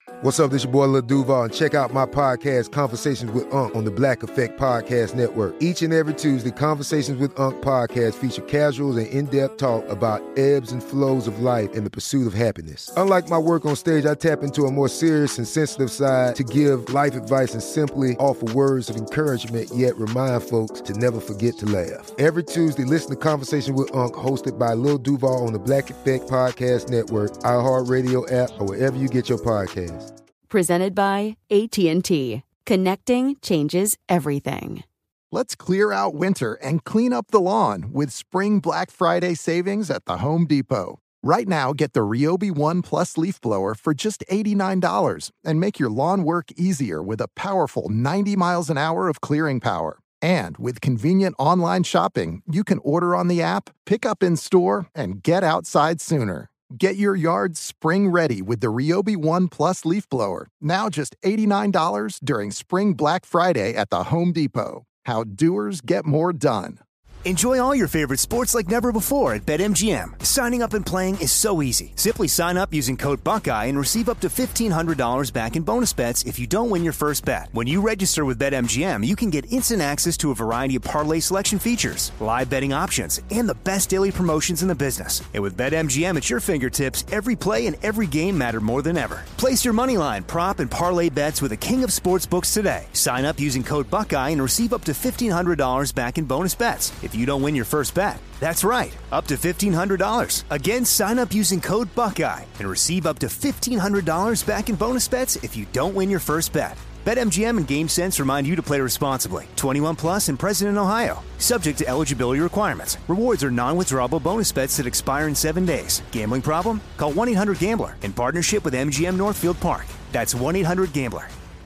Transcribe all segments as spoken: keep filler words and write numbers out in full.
What's up, this your boy Lil Duval, and check out my podcast, Conversations with Unc, on the Black Effect Podcast Network. Each and every Tuesday, Conversations with Unc podcast feature casuals and in-depth talk about ebbs and flows of life and the pursuit of happiness. Unlike my work on stage, I tap into a more serious and sensitive side to give life advice and simply offer words of encouragement, yet remind folks to never forget to laugh. Every Tuesday, listen to Conversations with Unc, hosted by Lil Duval on the Black Effect Podcast Network, iHeartRadio app, or wherever you get your podcasts. Presented by A T and T. Connecting changes everything. Let's clear out winter and clean up the lawn with Spring Black Friday savings at the Home Depot. Right now, get the Ryobi One Plus leaf blower for just eighty-nine dollars and make your lawn work easier with a powerful ninety miles an hour of clearing power. And with convenient online shopping, you can order on the app, pick up in store, and get outside sooner. Get your yard spring ready with the Ryobi One Plus leaf blower. Now just eighty-nine dollars during Spring Black Friday at the Home Depot. How doers get more done. Enjoy all your favorite sports like never before at BetMGM. Signing up and playing is so easy. Simply sign up using code Buckeye and receive up to fifteen hundred dollars back in bonus bets if you don't win your first bet. When you register with BetMGM, you can get instant access to a variety of parlay selection features, live betting options, and the best daily promotions in the business. And with BetMGM at your fingertips, every play and every game matter more than ever. Place your moneyline, prop, and parlay bets with the king of sportsbooks today. Sign up using code Buckeye and receive up to fifteen hundred dollars back in bonus bets if you don't win your first bet. That's right, up to fifteen hundred dollars. Again, sign up using code Buckeye and receive up to fifteen hundred dollars back in bonus bets if you don't win your first bet. BetMGM and GameSense remind you to play responsibly. twenty-one plus and present in Ohio. Subject to eligibility requirements. Rewards are non-withdrawable bonus bets that expire in seven days. Gambling problem? Call one eight hundred gambler in partnership with M G M Northfield Park. That's one eight hundred gambler.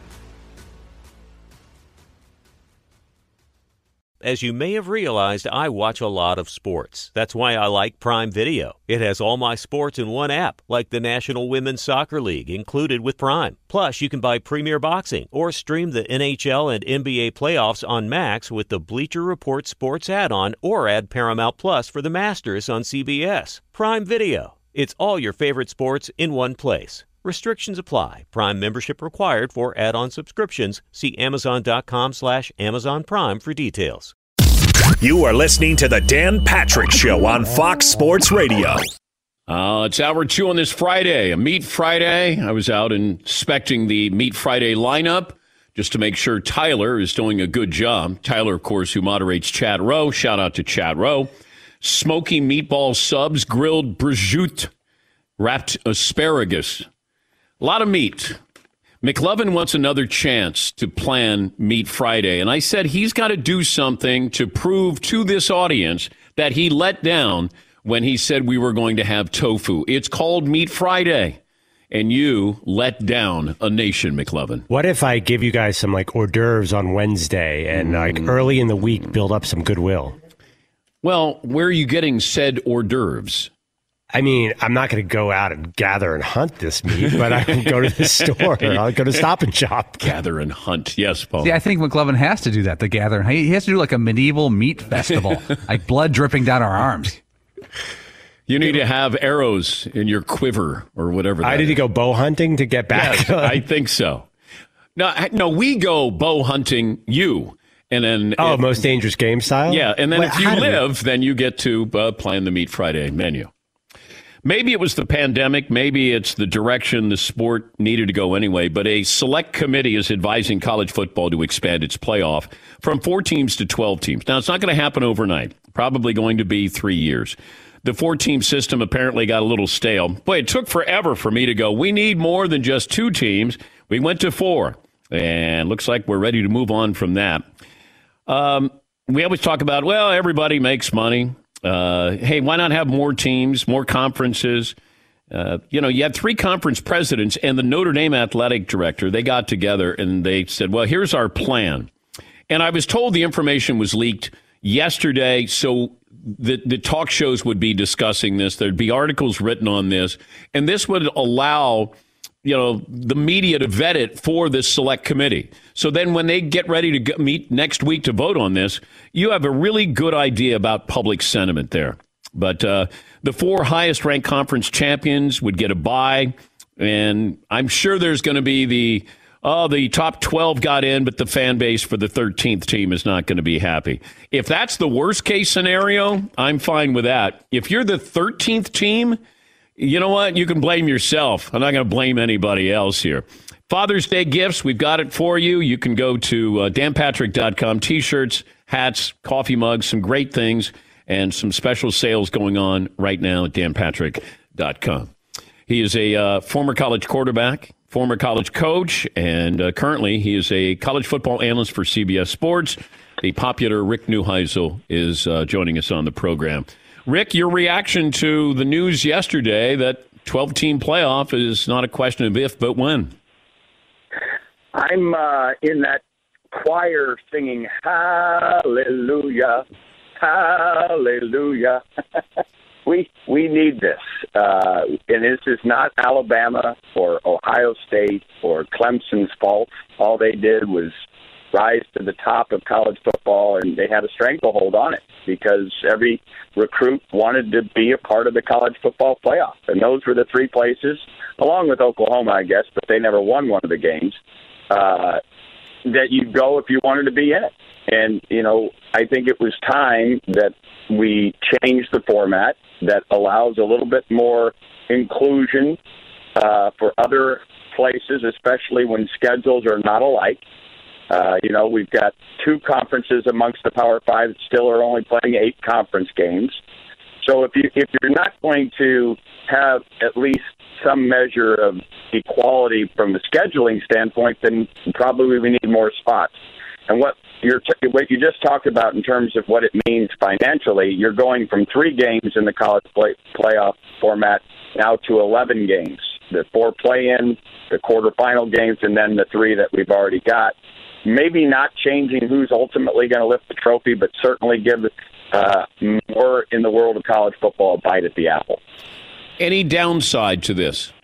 As you may have realized, I watch a lot of sports. That's why I like Prime Video. It has all my sports in one app, like the National Women's Soccer League, included with Prime. Plus, you can buy Premier Boxing or stream the N H L and N B A playoffs on Max with the Bleacher Report Sports add-on, or add Paramount Plus for the Masters on C B S. Prime Video. It's all your favorite sports in one place. Restrictions apply. Prime membership required for add-on subscriptions. See Amazon.com slash Amazon Prime for details. You are listening to the Dan Patrick Show on Fox Sports Radio. Uh, it's hour two on this Friday, a Meat Friday. I was out inspecting the Meat Friday lineup just to make sure Tyler is doing a good job. Tyler, of course, who moderates Chat Row. Shout out to Chat Row. Smoky meatball subs, grilled prosciutto, wrapped asparagus. A lot of meat. McLovin wants another chance to plan Meat Friday. And I said he's got to do something to prove to this audience that he let down when he said we were going to have tofu. It's called Meat Friday. And you let down a nation, McLovin. What if I give you guys some like hors d'oeuvres on Wednesday and mm. like early in the week build up some goodwill? Well, where are you getting said hors d'oeuvres? I mean, I'm not going to go out and gather and hunt this meat, but I can go to the store. I'll go to Stop and Shop. Gather and hunt. Yes, Paul. See, I think McLovin has to do that, the gather. He has to do like a medieval meat festival, like blood dripping down our arms. You need to have arrows in your quiver or whatever that I need is. to go bow hunting to get back. Yes, I think so. No, no, we go bow hunting you. And then oh, if, most dangerous game style? Yeah, and then Wait, if you live, we... then you get to uh, plan the Meat Friday menu. Maybe it was the pandemic. Maybe it's the direction the sport needed to go anyway. But a select committee is advising college football to expand its playoff from four teams to twelve teams. Now, it's not going to happen overnight. Probably going to be three years. The four-team system apparently got a little stale. Boy, it took forever for me to go, we need more than just two teams. We went to four. And looks like we're ready to move on from that. Um, we always talk about, well, everybody makes money. Uh, hey, why not have more teams, more conferences? Uh, you know, you had three conference presidents and the Notre Dame athletic director. They got together and they said, well, here's our plan. And I was told the information was leaked yesterday, so the, the talk shows would be discussing this. There'd be articles written on this. And this would allow, you know, the media to vet it for this select committee. So then when they get ready to go meet next week to vote on this, you have a really good idea about public sentiment there. But uh, the four highest ranked conference champions would get a bye. And I'm sure there's going to be the, oh, the top twelve got in, but the fan base for the thirteenth team is not going to be happy. If that's the worst case scenario, I'm fine with that. If you're the thirteenth team, you know what? You can blame yourself. I'm not going to blame anybody else here. Father's Day gifts, we've got it for you. You can go to uh, dan patrick dot com. T-shirts, hats, coffee mugs, some great things, and some special sales going on right now at dan patrick dot com. He is a uh, former college quarterback, former college coach, and uh, currently he is a college football analyst for C B S Sports. The popular Rick Neuheisel is uh, joining us on the program. Rick, your reaction to the news yesterday that twelve-team playoff is not a question of if, but when? I'm uh, in that choir singing, hallelujah, hallelujah. we we need this. Uh, and this is not Alabama or Ohio State or Clemson's fault. All they did was rise to the top of college football, and they had a stranglehold on it because every recruit wanted to be a part of the college football playoff. And those were the three places, along with Oklahoma, I guess, but they never won one of the games, uh, that you'd go if you wanted to be in it. And, you know, I think it was time that we changed the format that allows a little bit more inclusion uh, for other places, especially when schedules are not alike. Uh, you know, we've got two conferences amongst the Power Five that still are only playing eight conference games. So if you if you're not going to have at least some measure of equality from the scheduling standpoint, then probably we need more spots. And what you're t- what you just talked about in terms of what it means financially, you're going from three games in the college play- playoff format now to eleven games. The four play-in, the quarterfinal games, and then the three that we've already got. Maybe not changing who's ultimately going to lift the trophy, but certainly give uh, more in the world of college football a bite at the apple. Any downside to this?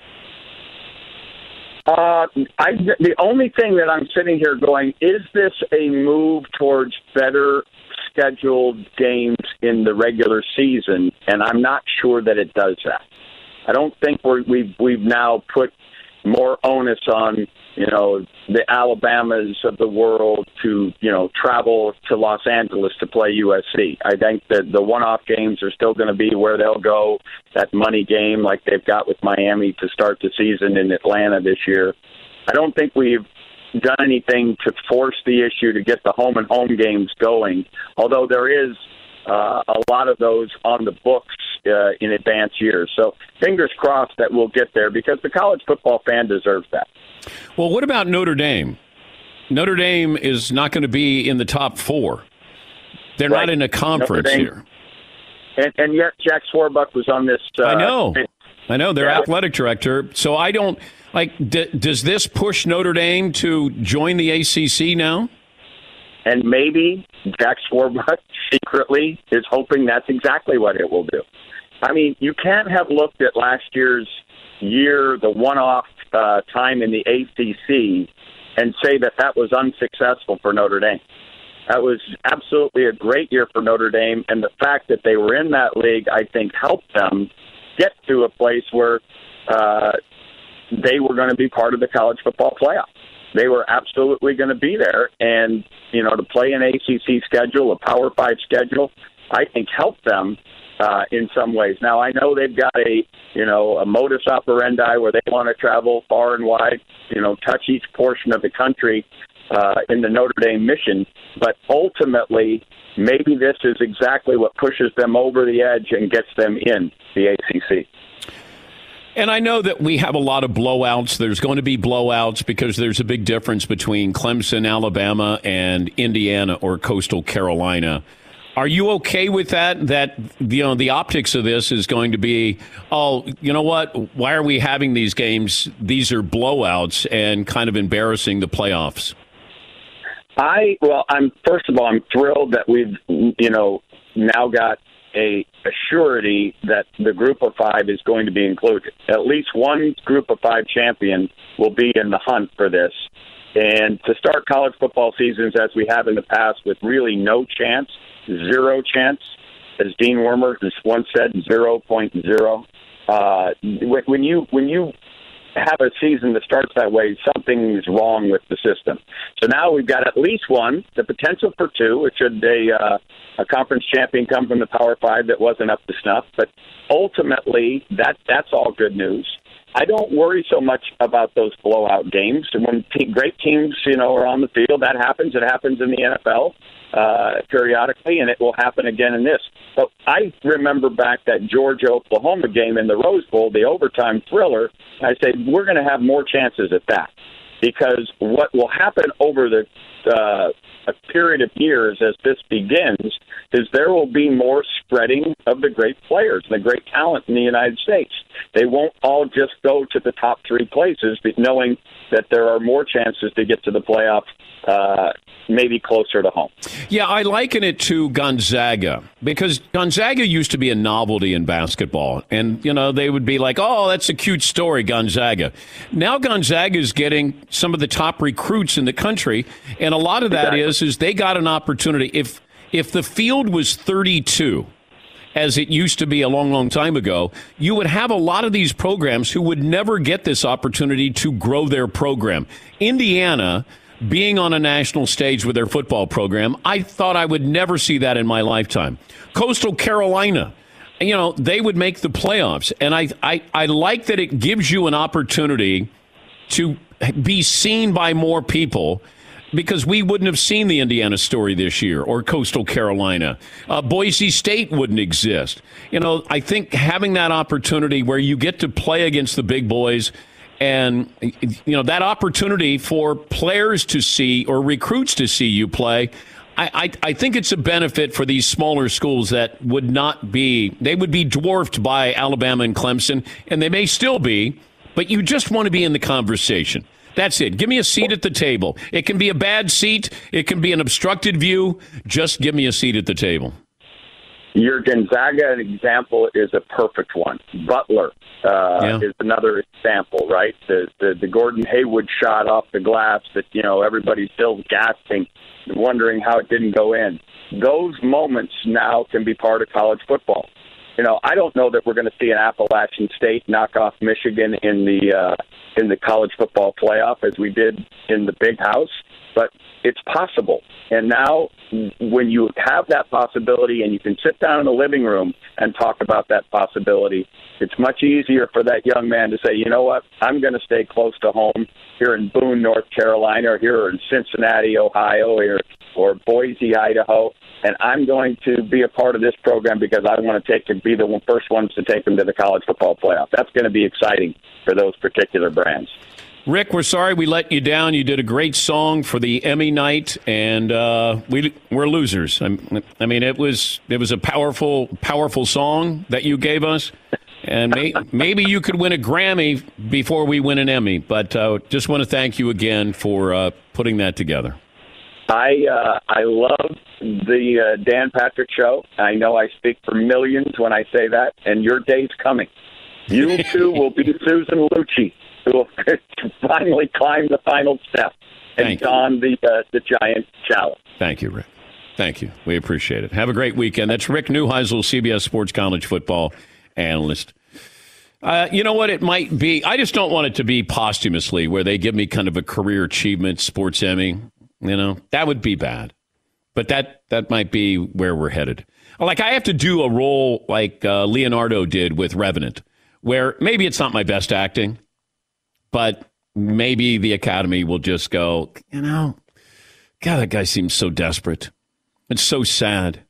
Uh, I, the only thing that I'm sitting here going, is this a move towards better scheduled games in the regular season? And I'm not sure that it does that. I don't think we're, we've we've now put more onus on, you know, the Alabamas of the world to, you know, travel to Los Angeles to play U S C. I think that the one-off games are still going to be where they'll go, that money game like they've got with Miami to start the season in Atlanta this year. I don't think we've done anything to force the issue to get the home and home games going, although there is uh, a lot of those on the books uh, in advanced years. So fingers crossed that we'll get there because the college football fan deserves that. Well, what about Notre Dame? Notre Dame is not going to be in the top four. They're right. Not in a conference here. And, and yet Jack Swarbrick was on this. Uh, I know. I know. Their yeah. athletic director. So I don't, like, d- does this push Notre Dame to join the A C C now? And maybe Jack Swarbrick secretly is hoping that's exactly what it will do. I mean, you can't have looked at last year's year, the one-off uh, time in the A C C, and say that that was unsuccessful for Notre Dame. That was absolutely a great year for Notre Dame, and the fact that they were in that league, I think, helped them get to a place where uh, they were going to be part of the college football playoff. They were absolutely going to be there, and, you know, to play an A C C schedule, a Power Five schedule, I think helped them uh, in some ways. Now, I know they've got a, you know, a modus operandi where they want to travel far and wide, you know, touch each portion of the country uh, in the Notre Dame mission, but ultimately, maybe this is exactly what pushes them over the edge and gets them in the A C C. And I know that we have a lot of blowouts. There's going to be blowouts because there's a big difference between Clemson, Alabama, and Indiana or Coastal Carolina. Are you okay with that? That, you know, the optics of this is going to be, oh, you know what? Why are we having these games? These are blowouts and kind of embarrassing the playoffs. I, well, I'm, first of all, I'm thrilled that we've, you know, now got a, a surety that the group of five is going to be included. At least one group of five champion will be in the hunt for this. And to start college football seasons as we have in the past with really no chance, zero chance, as Dean Wormer once said, zero point zero. Uh, when you when you have a season that starts that way, something's wrong with the system. So now we've got at least one, the potential for two. It should a, uh, a conference champion come from the Power Five that wasn't up to snuff. But ultimately, that that's all good news. I don't worry so much about those blowout games. When te- great teams, you know, are on the field, that happens. It happens in the N F L uh, periodically, and it will happen again in this. But I remember back that Georgia-Oklahoma game in the Rose Bowl, the overtime thriller. I said, we're going to have more chances at that. Because what will happen over the uh, a period of years as this begins is there will be more spreading of the great players, the great talent in the United States. They won't all just go to the top three places, but knowing that there are more chances to get to the playoff, uh, maybe closer to home. Yeah, I liken it to Gonzaga because Gonzaga used to be a novelty in basketball. And, you know, they would be like, oh, that's a cute story, Gonzaga. Now Gonzaga is getting some of the top recruits in the country. And a lot of that exactly. is, is they got an opportunity. If, if the field was thirty-two, as it used to be a long, long time ago, you would have a lot of these programs who would never get this opportunity to grow their program. Indiana, being on a national stage with their football program, I thought I would never see that in my lifetime. Coastal Carolina, you know, they would make the playoffs. And I, I, I like that it gives you an opportunity to be seen by more people, because we wouldn't have seen the Indiana story this year or Coastal Carolina. Uh, Boise State wouldn't exist. You know, I think having that opportunity where you get to play against the big boys and, you know, that opportunity for players to see or recruits to see you play, I, I, I think it's a benefit for these smaller schools that would not be, they would be dwarfed by Alabama and Clemson, and they may still be, but you just want to be in the conversation. That's it. Give me a seat at the table. It can be a bad seat. It can be an obstructed view. Just give me a seat at the table. Your Gonzaga example is a perfect one. Butler uh, yeah. is another example, right? The, the the Gordon Hayward shot off the glass that, you know, everybody's still gasping, wondering how it didn't go in. Those moments now can be part of college football. You know, I don't know that we're going to see an Appalachian State knock off Michigan in the uh, in the college football playoff as we did in the Big House, but it's possible. And now when you have that possibility and you can sit down in the living room and talk about that possibility, it's much easier for that young man to say, you know what, I'm going to stay close to home here in Boone, North Carolina, or here in Cincinnati, Ohio, or, or Boise, Idaho, and I'm going to be a part of this program because I want to take and be the first ones to take them to the college football playoff. That's going to be exciting for those particular brands. Rick, we're sorry we let you down. You did a great song for the Emmy night, and uh, we we're losers. I'm, I mean, it was it was a powerful, powerful song that you gave us, and may, maybe you could win a Grammy before we win an Emmy. But uh, just want to thank you again for uh, putting that together. I uh, I love the uh, Dan Patrick Show. I know I speak for millions when I say that, and your day's coming. You too will be Susan Lucci, who will finally climb the final step and don the uh, the giant challenge. Thank you, Rick. Thank you. We appreciate it. Have a great weekend. That's Rick Neuheisel, C B S Sports college football analyst. Uh, you know what? It might be. I just don't want it to be posthumously where they give me kind of a career achievement sports Emmy. You know, that would be bad. But that, that might be where we're headed. Like, I have to do a role like uh, Leonardo did with Revenant, where maybe it's not my best acting, but maybe the Academy will just go, you know, God, that guy seems so desperate. It's so sad.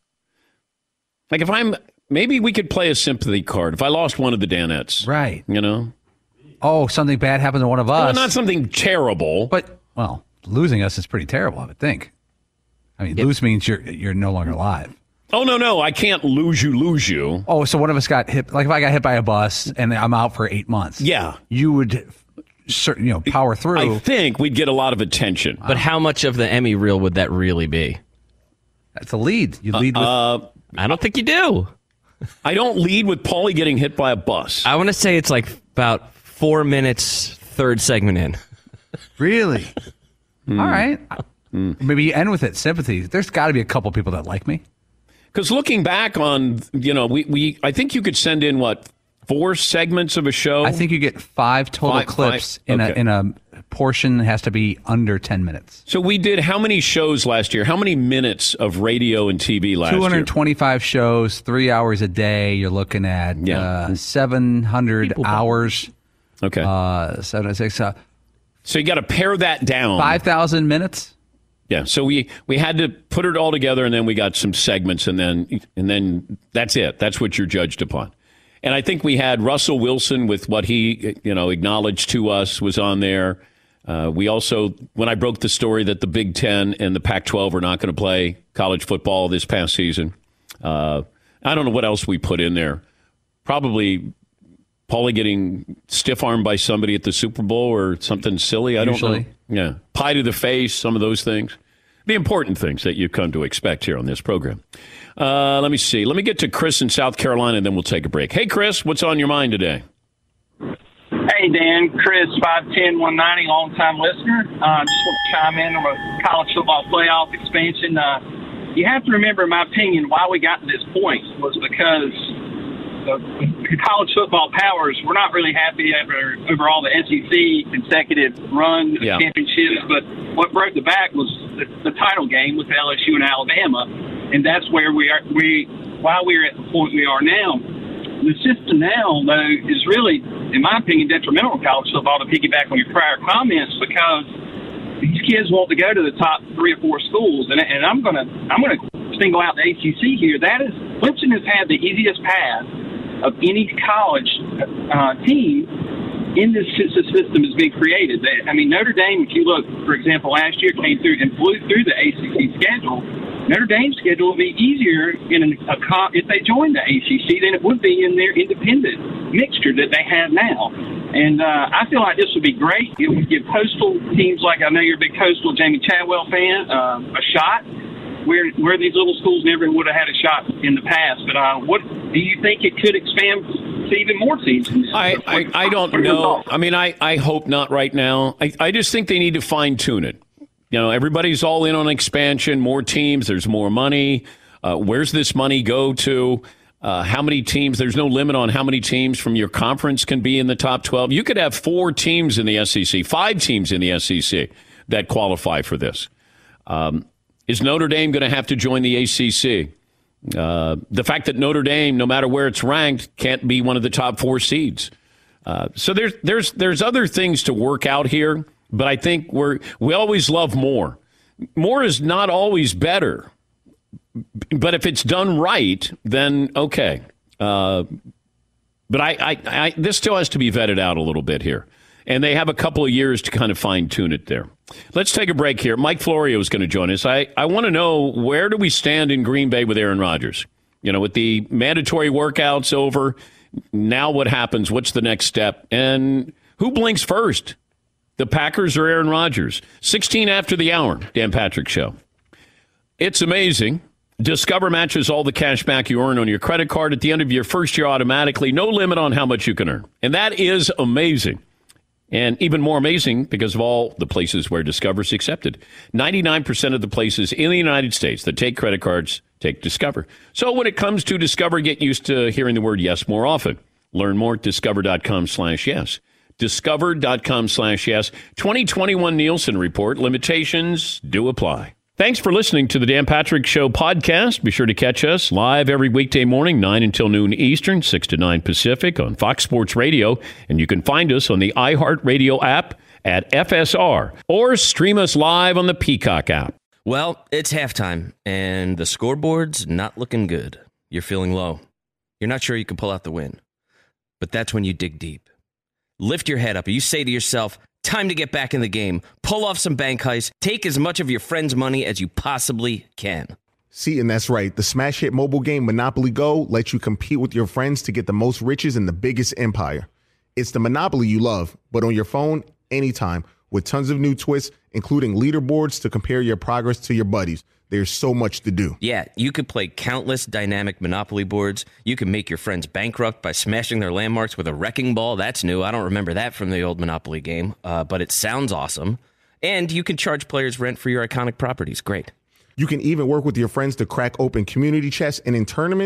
Like, if I'm, maybe we could play a sympathy card. If I lost one of the Danettes. Right. You know? Oh, something bad happened to one of us. Well, not something terrible. But, well, losing us is pretty terrible, I would think. I mean, yep. Lose means you're you're no longer alive. Oh, no, no. I can't lose you, lose you. Oh, so one of us got hit. Like if I got hit by a bus and I'm out for eight months. Yeah. You would, certain, you know, power through. I think we'd get a lot of attention. But how much of the Emmy reel would that really be? That's a lead. You lead with. Uh, I don't think you do. I don't lead with Paulie getting hit by a bus. I want to say it's like about four minutes, third segment in. Really? Mm. All right. Mm. Maybe you end with it. Sympathy. There's got to be a couple people that like me. Because looking back on, you know, we, we I think you could send in, what, four segments of a show? I think you get five total Five- clips five- in okay. a in a portion that has to be under ten minutes. So we did how many shows last year? How many minutes of radio and T V last two hundred year? twenty-five shows, three hours a day. You're looking at Yeah. uh, seven hundred hours. Okay. Uh, seven six. Uh, so you got to pare that down. Five thousand minutes. Yeah, so we, we had to put it all together, and then we got some segments, and then and then that's it. That's what you're judged upon. And I think we had Russell Wilson with what he you know acknowledged to us was on there. Uh, we also, when I broke the story that the Big Ten and the Pac twelve are not going to play college football this past season, uh, I don't know what else we put in there. Probably Paulie getting stiff-armed by somebody at the Super Bowl or something silly. I Usually. don't know. Yeah. Pie to the face, some of those things. The important things that you've come to expect here on this program. Uh, let me see. Let me get to Chris in South Carolina, and then we'll take a break. Hey, Chris, what's on your mind today? Hey, Dan. Chris, five ten, one ninety, long-time listener. Uh, just want to chime in on a college football playoff expansion. Uh, you have to remember, in my opinion, why we got to this point was because the college football powers were not really happy over, over all the S E C consecutive run Yeah. championships, but what broke the back was the, the title game with L S U and Alabama, and that's where we are. We why we're at the point we are now. The system now, though, is really, in my opinion, detrimental to college football. To piggyback on your prior comments, because these kids want to go to the top three or four schools, and, and I'm gonna I'm gonna single out the A C C here. That is, Clemson has had the easiest path of any college uh, team in this system has been created. I mean, Notre Dame, if you look, for example, last year came through and flew through the A C C schedule. Notre Dame's schedule would be easier in a, a if they joined the A C C than it would be in their independent mixture that they have now. And uh, I feel like this would be great. It would give coastal teams like, I know you're a big coastal Jamie Chadwell fan, uh, a shot. Where where these little schools never would have had a shot in the past. But uh, what do you think it could expand to even more teams? I, I, I don't know. I mean, I, I hope not right now. I, I just think they need to fine-tune it. You know, everybody's all in on expansion, more teams, there's more money. Uh, where's this money go to? Uh, how many teams? There's no limit on how many teams from your conference can be in the top twelve. You could have four teams in the S E C, five teams in the S E C that qualify for this. Um Is Notre Dame going to have to join the A C C? Uh, the fact that Notre Dame, no matter where it's ranked, can't be one of the top four seeds. Uh, so there's there's there's other things to work out here, but I think we're we always love more. More is not always better, but if it's done right, then okay. Uh, but I, I, I this still has to be vetted out a little bit here. And they have a couple of years to kind of fine-tune it there. Let's take a break here. Mike Florio is going to join us. I, I want to know, where do we stand in Green Bay with Aaron Rodgers? You know, with the mandatory workouts over, now what happens? What's the next step? And who blinks first? The Packers or Aaron Rodgers? sixteen after the hour, Dan Patrick Show. It's amazing. Discover matches all the cash back you earn on your credit card at the end of your first year automatically. No limit on how much you can earn. And that is amazing. And even more amazing because of all the places where Discover is accepted. ninety-nine percent of the places in the United States that take credit cards take Discover. So when it comes to Discover, get used to hearing the word yes more often. Learn more at discover.com slash yes. Discover.com slash yes. twenty twenty-one Nielsen Report. Limitations do apply. Thanks for listening to the Dan Patrick Show podcast. Be sure to catch us live every weekday morning, nine until noon Eastern, six to nine Pacific on Fox Sports Radio. And you can find us on the iHeartRadio app at F S R or stream us live on the Peacock app. Well, it's halftime, and the scoreboard's not looking good. You're feeling low. You're not sure you can pull out the win. But that's when you dig deep. Lift your head up. You say to yourself, time to get back in the game. Pull off some bank heists. Take as much of your friend's money as you possibly can. See, and that's right. The smash hit mobile game Monopoly Go lets you compete with your friends to get the most riches in the biggest empire. It's the Monopoly you love, but on your phone, anytime, with tons of new twists, including leaderboards to compare your progress to your buddies. There's so much to do. Yeah, you could play countless dynamic Monopoly boards. You can make your friends bankrupt by smashing their landmarks with a wrecking ball. That's new. I don't remember that from the old Monopoly game, uh, but it sounds awesome. And you can charge players rent for your iconic properties. Great. You can even work with your friends to crack open community chests, and in tournaments,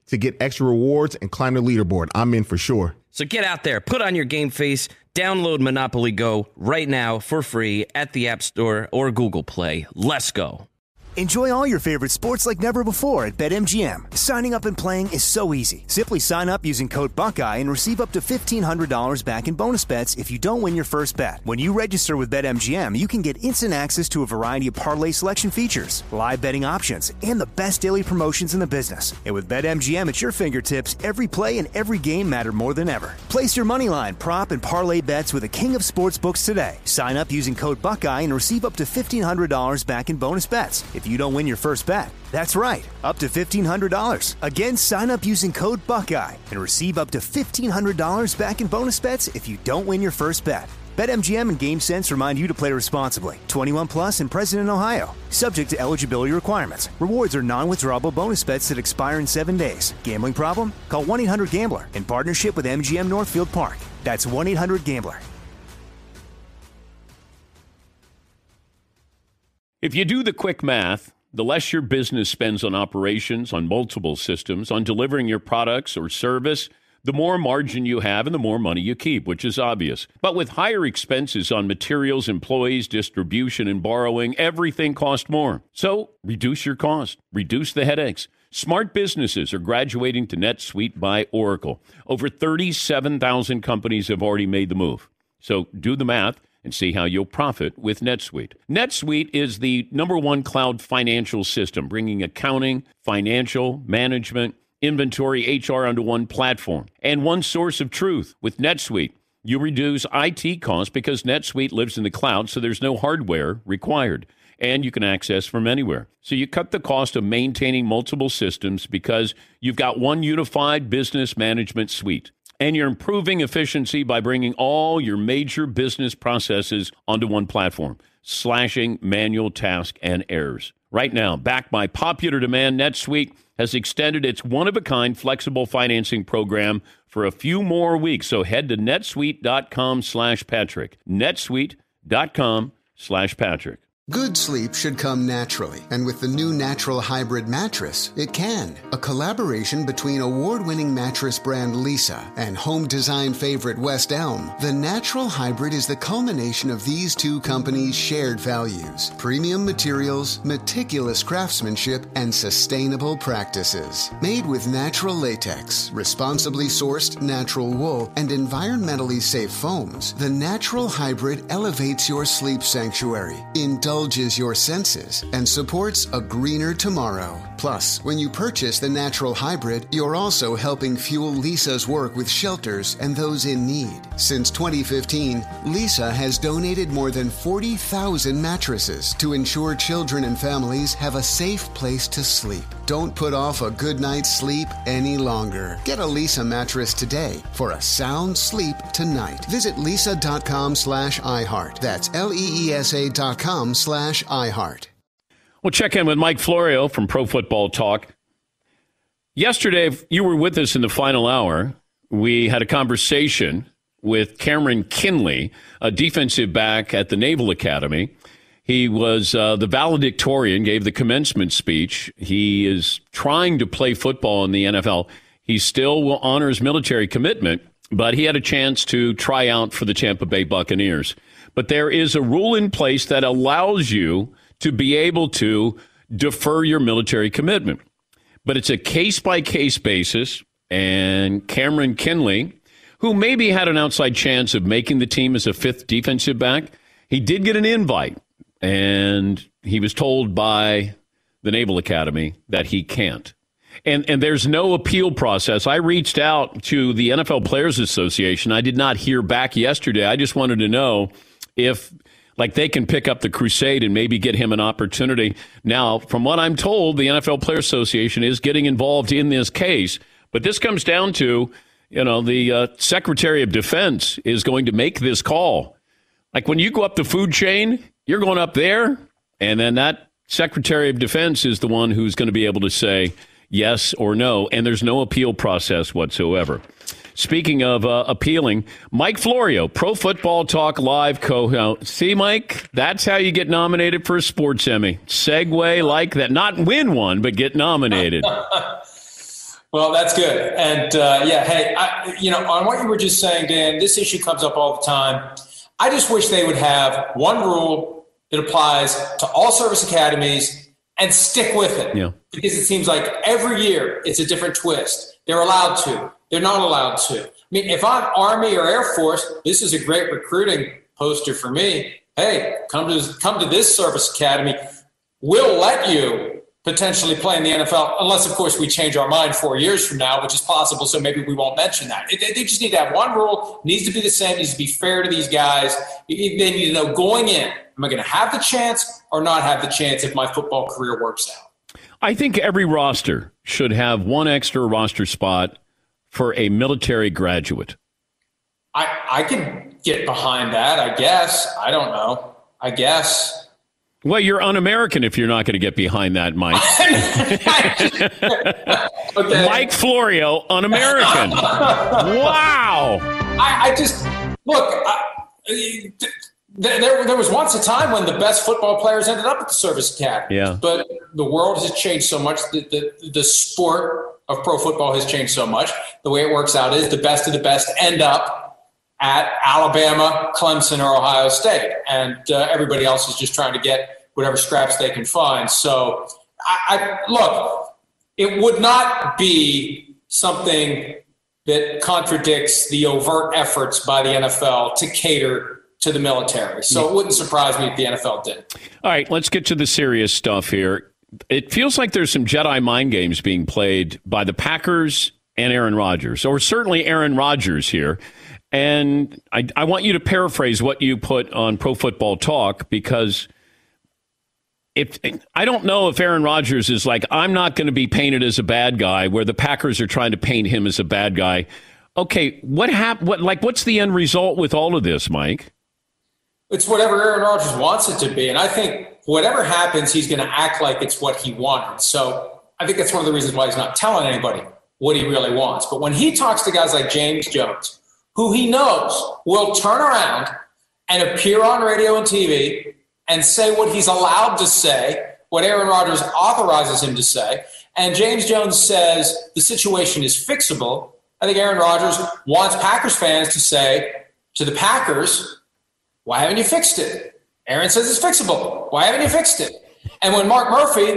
to get extra rewards and climb the leaderboard. I'm in for sure. So get out there, put on your game face, download Monopoly Go right now for free at the App Store or Google Play. Let's go. Enjoy all your favorite sports like never before at BetMGM. Signing up and playing is so easy. Simply sign up using code Buckeye and receive up to fifteen hundred dollars back in bonus bets if you don't win your first bet. When you register with BetMGM, you can get instant access to a variety of parlay selection features, live betting options, and the best daily promotions in the business. And with BetMGM at your fingertips, every play and every game matter more than ever. Place your moneyline, prop, and parlay bets with the king of sportsbooks today. Sign up using code Buckeye and receive up to fifteen hundred dollars back in bonus bets if you don't win your first bet. That's right, up to fifteen hundred dollars. Again, sign up using code Buckeye and receive up to fifteen hundred dollars back in bonus bets if you don't win your first bet. BetMGM and GameSense remind you to play responsibly. twenty-one plus and present in Ohio. Subject to eligibility requirements. Rewards are non-withdrawable bonus bets that expire in seven days. Gambling problem? Call one eight hundred gambler in partnership with M G M Northfield Park. That's one eight hundred gambler. If you do the quick math, the less your business spends on operations, on multiple systems, on delivering your products or service, the more margin you have and the more money you keep, which is obvious. But with higher expenses on materials, employees, distribution, and borrowing, everything costs more. So reduce your cost, reduce the headaches. Smart businesses are graduating to NetSuite by Oracle. Over thirty-seven thousand companies have already made the move. So do the math and see how you'll profit with NetSuite. NetSuite is the number one cloud financial system, bringing accounting, financial, management, inventory, H R onto one platform and one source of truth. With NetSuite, you reduce I T costs because NetSuite lives in the cloud, so there's no hardware required, and you can access from anywhere. So you cut the cost of maintaining multiple systems because you've got one unified business management suite. And you're improving efficiency by bringing all your major business processes onto one platform, slashing manual tasks and errors. Right now, backed by popular demand, NetSuite has extended its one-of-a-kind flexible financing program for a few more weeks. So head to netsuite.com slash Patrick. netsuite.com slash Patrick. Good sleep should come naturally, and with the new Natural Hybrid mattress, it can. A collaboration between award-winning mattress brand Leesa and home design favorite West Elm, the Natural Hybrid is the culmination of these two companies' shared values: premium materials, meticulous craftsmanship, and sustainable practices. Made with natural latex, responsibly sourced natural wool, and environmentally safe foams, the Natural Hybrid elevates your sleep sanctuary, indulges your senses, and supports a greener tomorrow. Plus, when you purchase the Natural Hybrid, you're also helping fuel Leesa's work with shelters and those in need. Since twenty fifteen, Leesa has donated more than forty thousand mattresses to ensure children and families have a safe place to sleep. Don't put off a good night's sleep any longer. Get a Leesa mattress today for a sound sleep tonight. Visit leesa.com slash iHeart. That's L-E-E-S-A dot com slash iHeart. We'll check in with Mike Florio from Pro Football Talk. Yesterday, if you were with us in the final hour, we had a conversation with Cameron Kinley, a defensive back at the Naval Academy. He was uh, the valedictorian, gave the commencement speech. He is trying to play football in the N F L. He still will honor his military commitment, but he had a chance to try out for the Tampa Bay Buccaneers. But there is a rule in place that allows you to be able to defer your military commitment. But it's a case-by-case basis, and Cameron Kinley, who maybe had an outside chance of making the team as a fifth defensive back, he did get an invite, and he was told by the Naval Academy that he can't. And and there's no appeal process. I reached out to the N F L Players Association. I did not hear back yesterday. I just wanted to know if, like, they can pick up the crusade and maybe get him an opportunity. Now, from what I'm told, the N F L Players Association is getting involved in this case. But this comes down to, you know, the uh, Secretary of Defense is going to make this call. Like, when you go up the food chain, you're going up there, and then that Secretary of Defense is the one who's going to be able to say yes or no, and there's no appeal process whatsoever. Speaking of uh, appealing, Mike Florio, Pro Football Talk Live co-host. See, Mike, that's how you get nominated for a sports Emmy. Segue like that. Not win one, but get nominated. Well, that's good. And, uh, yeah, hey, I, you know, on what you were just saying, Dan, this issue comes up all the time. I just wish they would have one rule that applies to all service academies and stick with it. Yeah. Because it seems like every year it's a different twist. They're allowed to. They're not allowed to. I mean, if I'm Army or Air Force, this is a great recruiting poster for me. Hey, come to come to this service academy. We'll let you potentially play in the N F L, unless, of course, we change our mind four years from now, which is possible, so maybe we won't mention that. They just need to have one rule, needs to be the same, needs to be fair to these guys. They need to know going in, am I going to have the chance or not have the chance if my football career works out? I think every roster should have one extra roster spot for a military graduate. I, I can get behind that, I guess. I don't know. I guess. Well, you're un-American if you're not going to get behind that, Mike. Okay. Mike Florio, un-American. Wow. I, I just, look, I, there, there was once a time when the best football players ended up at the service academy. Yeah. But the world has changed so much. The, the, the sport of pro football has changed so much. The way it works out is the best of the best end up at Alabama, Clemson, or Ohio State. And uh, everybody else is just trying to get whatever scraps they can find. So, I, I look, it would not be something that contradicts the overt efforts by the N F L to cater to the military. So it wouldn't surprise me if the N F L did. All right, let's get to the serious stuff here. It feels like there's some Jedi mind games being played by the Packers and Aaron Rodgers, or certainly Aaron Rodgers here. And I, I want you to paraphrase what you put on Pro Football Talk, because if I don't know if Aaron Rodgers is like, I'm not going to be painted as a bad guy, where the Packers are trying to paint him as a bad guy. Okay, what hap- What like what's the end result with all of this, Mike? It's whatever Aaron Rodgers wants it to be, and I think whatever happens, he's going to act like it's what he wanted. So I think that's one of the reasons why he's not telling anybody what he really wants. But when he talks to guys like James Jones, who he knows will turn around and appear on radio and T V and say what he's allowed to say, what Aaron Rodgers authorizes him to say, and James Jones says the situation is fixable, I think Aaron Rodgers wants Packers fans to say to the Packers, why haven't you fixed it? Aaron says it's fixable. Why haven't you fixed it? And when Mark Murphy,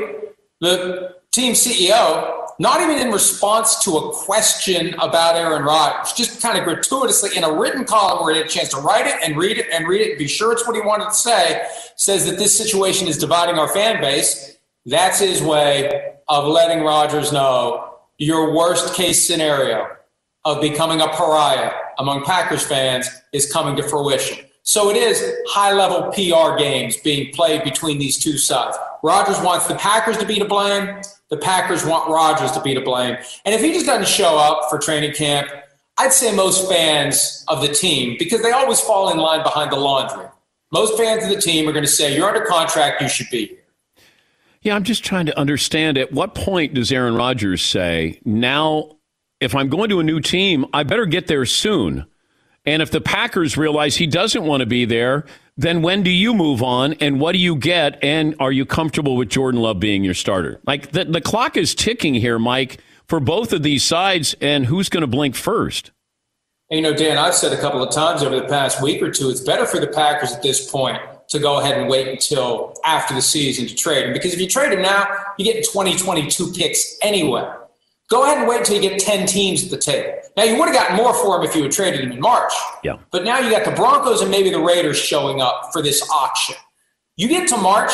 the team C E O, not even in response to a question about Aaron Rodgers, just kind of gratuitously in a written column where he had a chance to write it and read it and read it and be sure it's what he wanted to say, says that this situation is dividing our fan base. That's his way of letting Rodgers know your worst case scenario of becoming a pariah among Packers fans is coming to fruition. So it is high-level P R games being played between these two sides. Rodgers wants the Packers to be to blame. The Packers want Rodgers to be to blame. And if he just doesn't show up for training camp, I'd say most fans of the team, because they always fall in line behind the laundry, most fans of the team are going to say, you're under contract, you should be here. Yeah, I'm just trying to understand, at what point does Aaron Rodgers say, now, if I'm going to a new team, I better get there soon? And if the Packers realize he doesn't want to be there, then when do you move on and what do you get? And are you comfortable with Jordan Love being your starter? Like the, the clock is ticking here, Mike, for both of these sides, and who's going to blink first? And, you know, Dan, I've said a couple of times over the past week or two, it's better for the Packers at this point to go ahead and wait until after the season to trade him. Because if you trade him now, you get twenty twenty-two picks anyway. Go ahead and wait until you get ten teams at the table. Now, you would have gotten more for him if you had traded him in March. Yeah. But now you got the Broncos and maybe the Raiders showing up for this auction. You get to March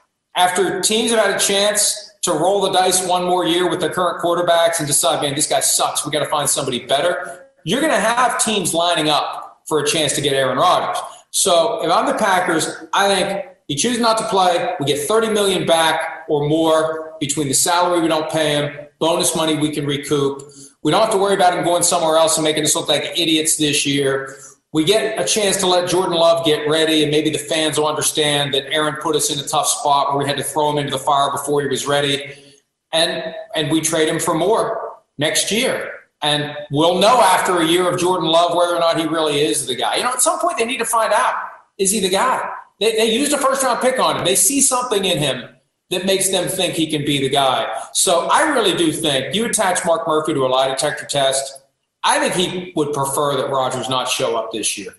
after teams have had a chance to roll the dice one more year with their current quarterbacks and decide, man, this guy sucks. We got to find somebody better. You're going to have teams lining up for a chance to get Aaron Rodgers. So if I'm the Packers, I think he chooses not to play. We get thirty million dollars back or more between the salary we don't pay him, bonus money we can recoup. We don't have to worry about him going somewhere else and making us look like idiots this year. We get a chance to let Jordan Love get ready, and maybe the fans will understand that Aaron put us in a tough spot where we had to throw him into the fire before he was ready. And and we trade him for more next year. And we'll know after a year of Jordan Love whether or not he really is the guy. You know, at some point they need to find out, is he the guy? They, they used a first-round pick on him. They see something in him that makes them think he can be the guy. So I really do think you attach Mark Murphy to a lie detector test. I think he would prefer that Rodgers not show up this year.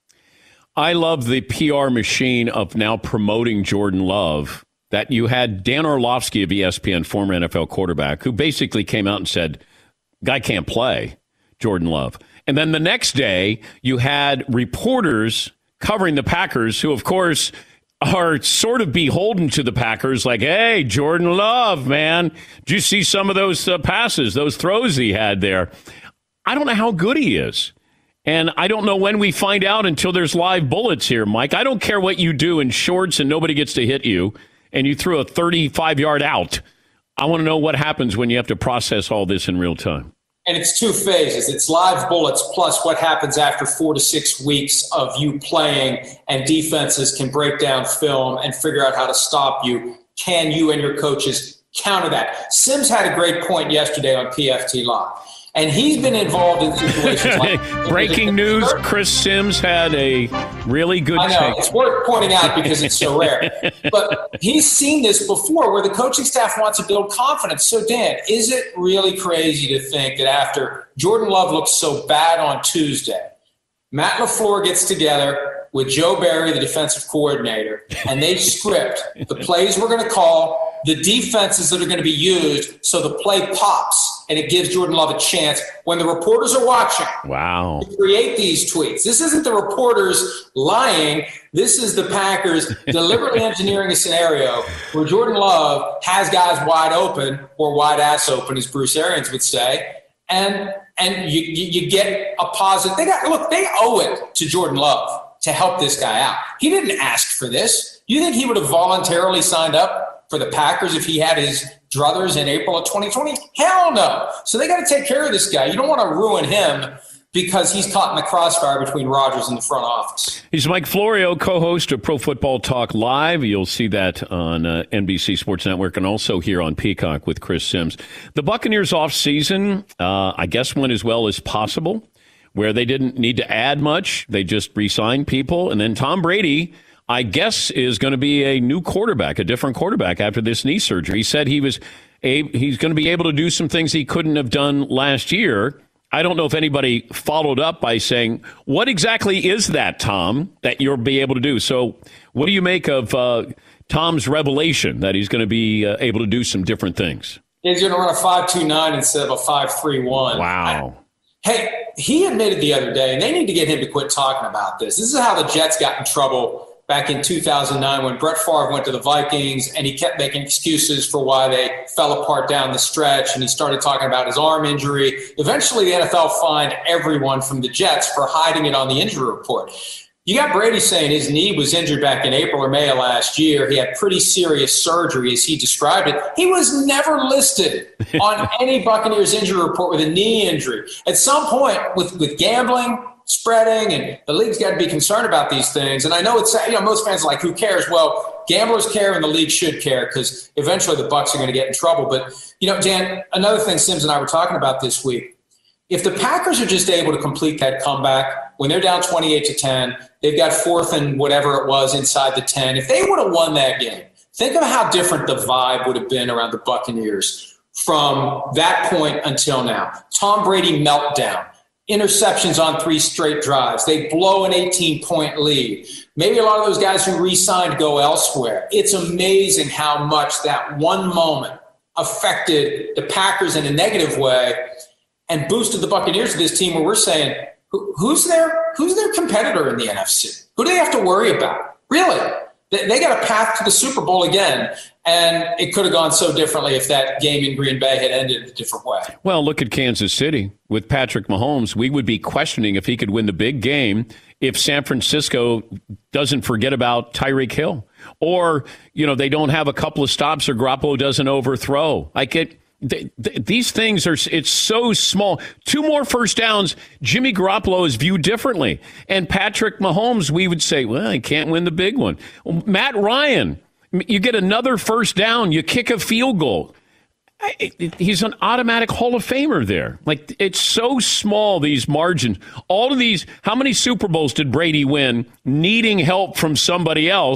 I love the P R machine of now promoting Jordan Love, that you had Dan Orlovsky of E S P N, former N F L quarterback, who basically came out and said, guy can't play, Jordan Love. And then the next day, you had reporters covering the Packers who, of course, are sort of beholden to the Packers, like, hey, Jordan Love, man, did you see some of those uh, passes, those throws he had there? I don't know how good he is. And I don't know when we find out until there's live bullets here, Mike. I don't care what you do in shorts and nobody gets to hit you, and you threw a thirty-five-yard out. I want to know what happens when you have to process all this in real time. And it's two phases. It's live bullets plus what happens after four to six weeks of you playing, and defenses can break down film and figure out how to stop you. Can you and your coaches counter that? Sims had a great point yesterday on P F T Live. And he's been involved in situations like breaking news. Chris Sims had a really good I know, take. It's worth pointing out because it's so rare. But he's seen this before where the coaching staff wants to build confidence. So, Dan, is it really crazy to think that after Jordan Love looked so bad on Tuesday, Matt LaFleur gets together with Joe Barry, the defensive coordinator, and they script the plays we're going to call, the defenses that are going to be used, so the play pops and it gives Jordan Love a chance when the reporters are watching. Wow. To create these tweets. This isn't the reporters lying. This is the Packers deliberately engineering a scenario where Jordan Love has guys wide open, or wide ass open, as Bruce Arians would say, and and you, you, you get a positive. They got look. They owe it to Jordan Love to help this guy out. He didn't ask for this. You think he would have voluntarily signed up for the Packers if he had his druthers in April of twenty twenty? Hell no. So they got to take care of this guy. You don't want to ruin him because he's caught in the crossfire between Rodgers and the front office. He's Mike Florio, co-host of Pro Football Talk Live. You'll see that on uh, N B C Sports Network and also here on Peacock with Chris Sims. The Buccaneers offseason, uh, I guess, went as well as possible, where they didn't need to add much. They just re-signed people. And then Tom Brady, I guess, is going to be a new quarterback, a different quarterback after this knee surgery. He said he was a, he's going to be able to do some things he couldn't have done last year. I don't know if anybody followed up by saying, what exactly is that, Tom, that you'll be able to do? So what do you make of uh, Tom's revelation that he's going to be uh, able to do some different things? He's going to run a five two nine instead of a five three one. Wow. Hey, he admitted the other day, and they need to get him to quit talking about this. This is how the Jets got in trouble back in two thousand nine when Brett Favre went to the Vikings, and he kept making excuses for why they fell apart down the stretch, and he started talking about his arm injury. Eventually, the N F L fined everyone from the Jets for hiding it on the injury report. You got Brady saying his knee was injured back in April or May of last year. He had pretty serious surgery, as he described it. He was never listed on any Buccaneers injury report with a knee injury. At some point, with, with gambling, spreading, and the league's got to be concerned about these things. And I know it's, you know, most fans are like, who cares? Well, gamblers care and the league should care because eventually the Bucs are going to get in trouble. But, you know, Dan, another thing Sims and I were talking about this week, if the Packers are just able to complete that comeback when they're down twenty-eight to ten, they've got fourth and whatever it was inside the ten. If they would have won that game, think of how different the vibe would have been around the Buccaneers from that point until now. Tom Brady meltdown. Interceptions on three straight drives. They blow an eighteen-point lead. Maybe a lot of those guys who re-signed go elsewhere. It's amazing how much that one moment affected the Packers in a negative way and boosted the Buccaneers to this team where we're saying, Who, who's their who's their competitor in the N F C? Who do they have to worry about? Really? They, they got a path to the Super Bowl again, and it could have gone so differently if that game in Green Bay had ended a different way. Well, look at Kansas City. With Patrick Mahomes, we would be questioning if he could win the big game if San Francisco doesn't forget about Tyreek Hill. Or, you know, they don't have a couple of stops or Garoppolo doesn't overthrow. I get They, they, these things are, it's so small. Two more first downs, Jimmy Garoppolo is viewed differently. And Patrick Mahomes, we would say, well, he can't win the big one. Well, Matt Ryan, you get another first down, you kick a field goal. It, it, he's an automatic Hall of Famer there. Like, it's so small, these margins. All of these, how many Super Bowls did Brady win needing help from somebody else?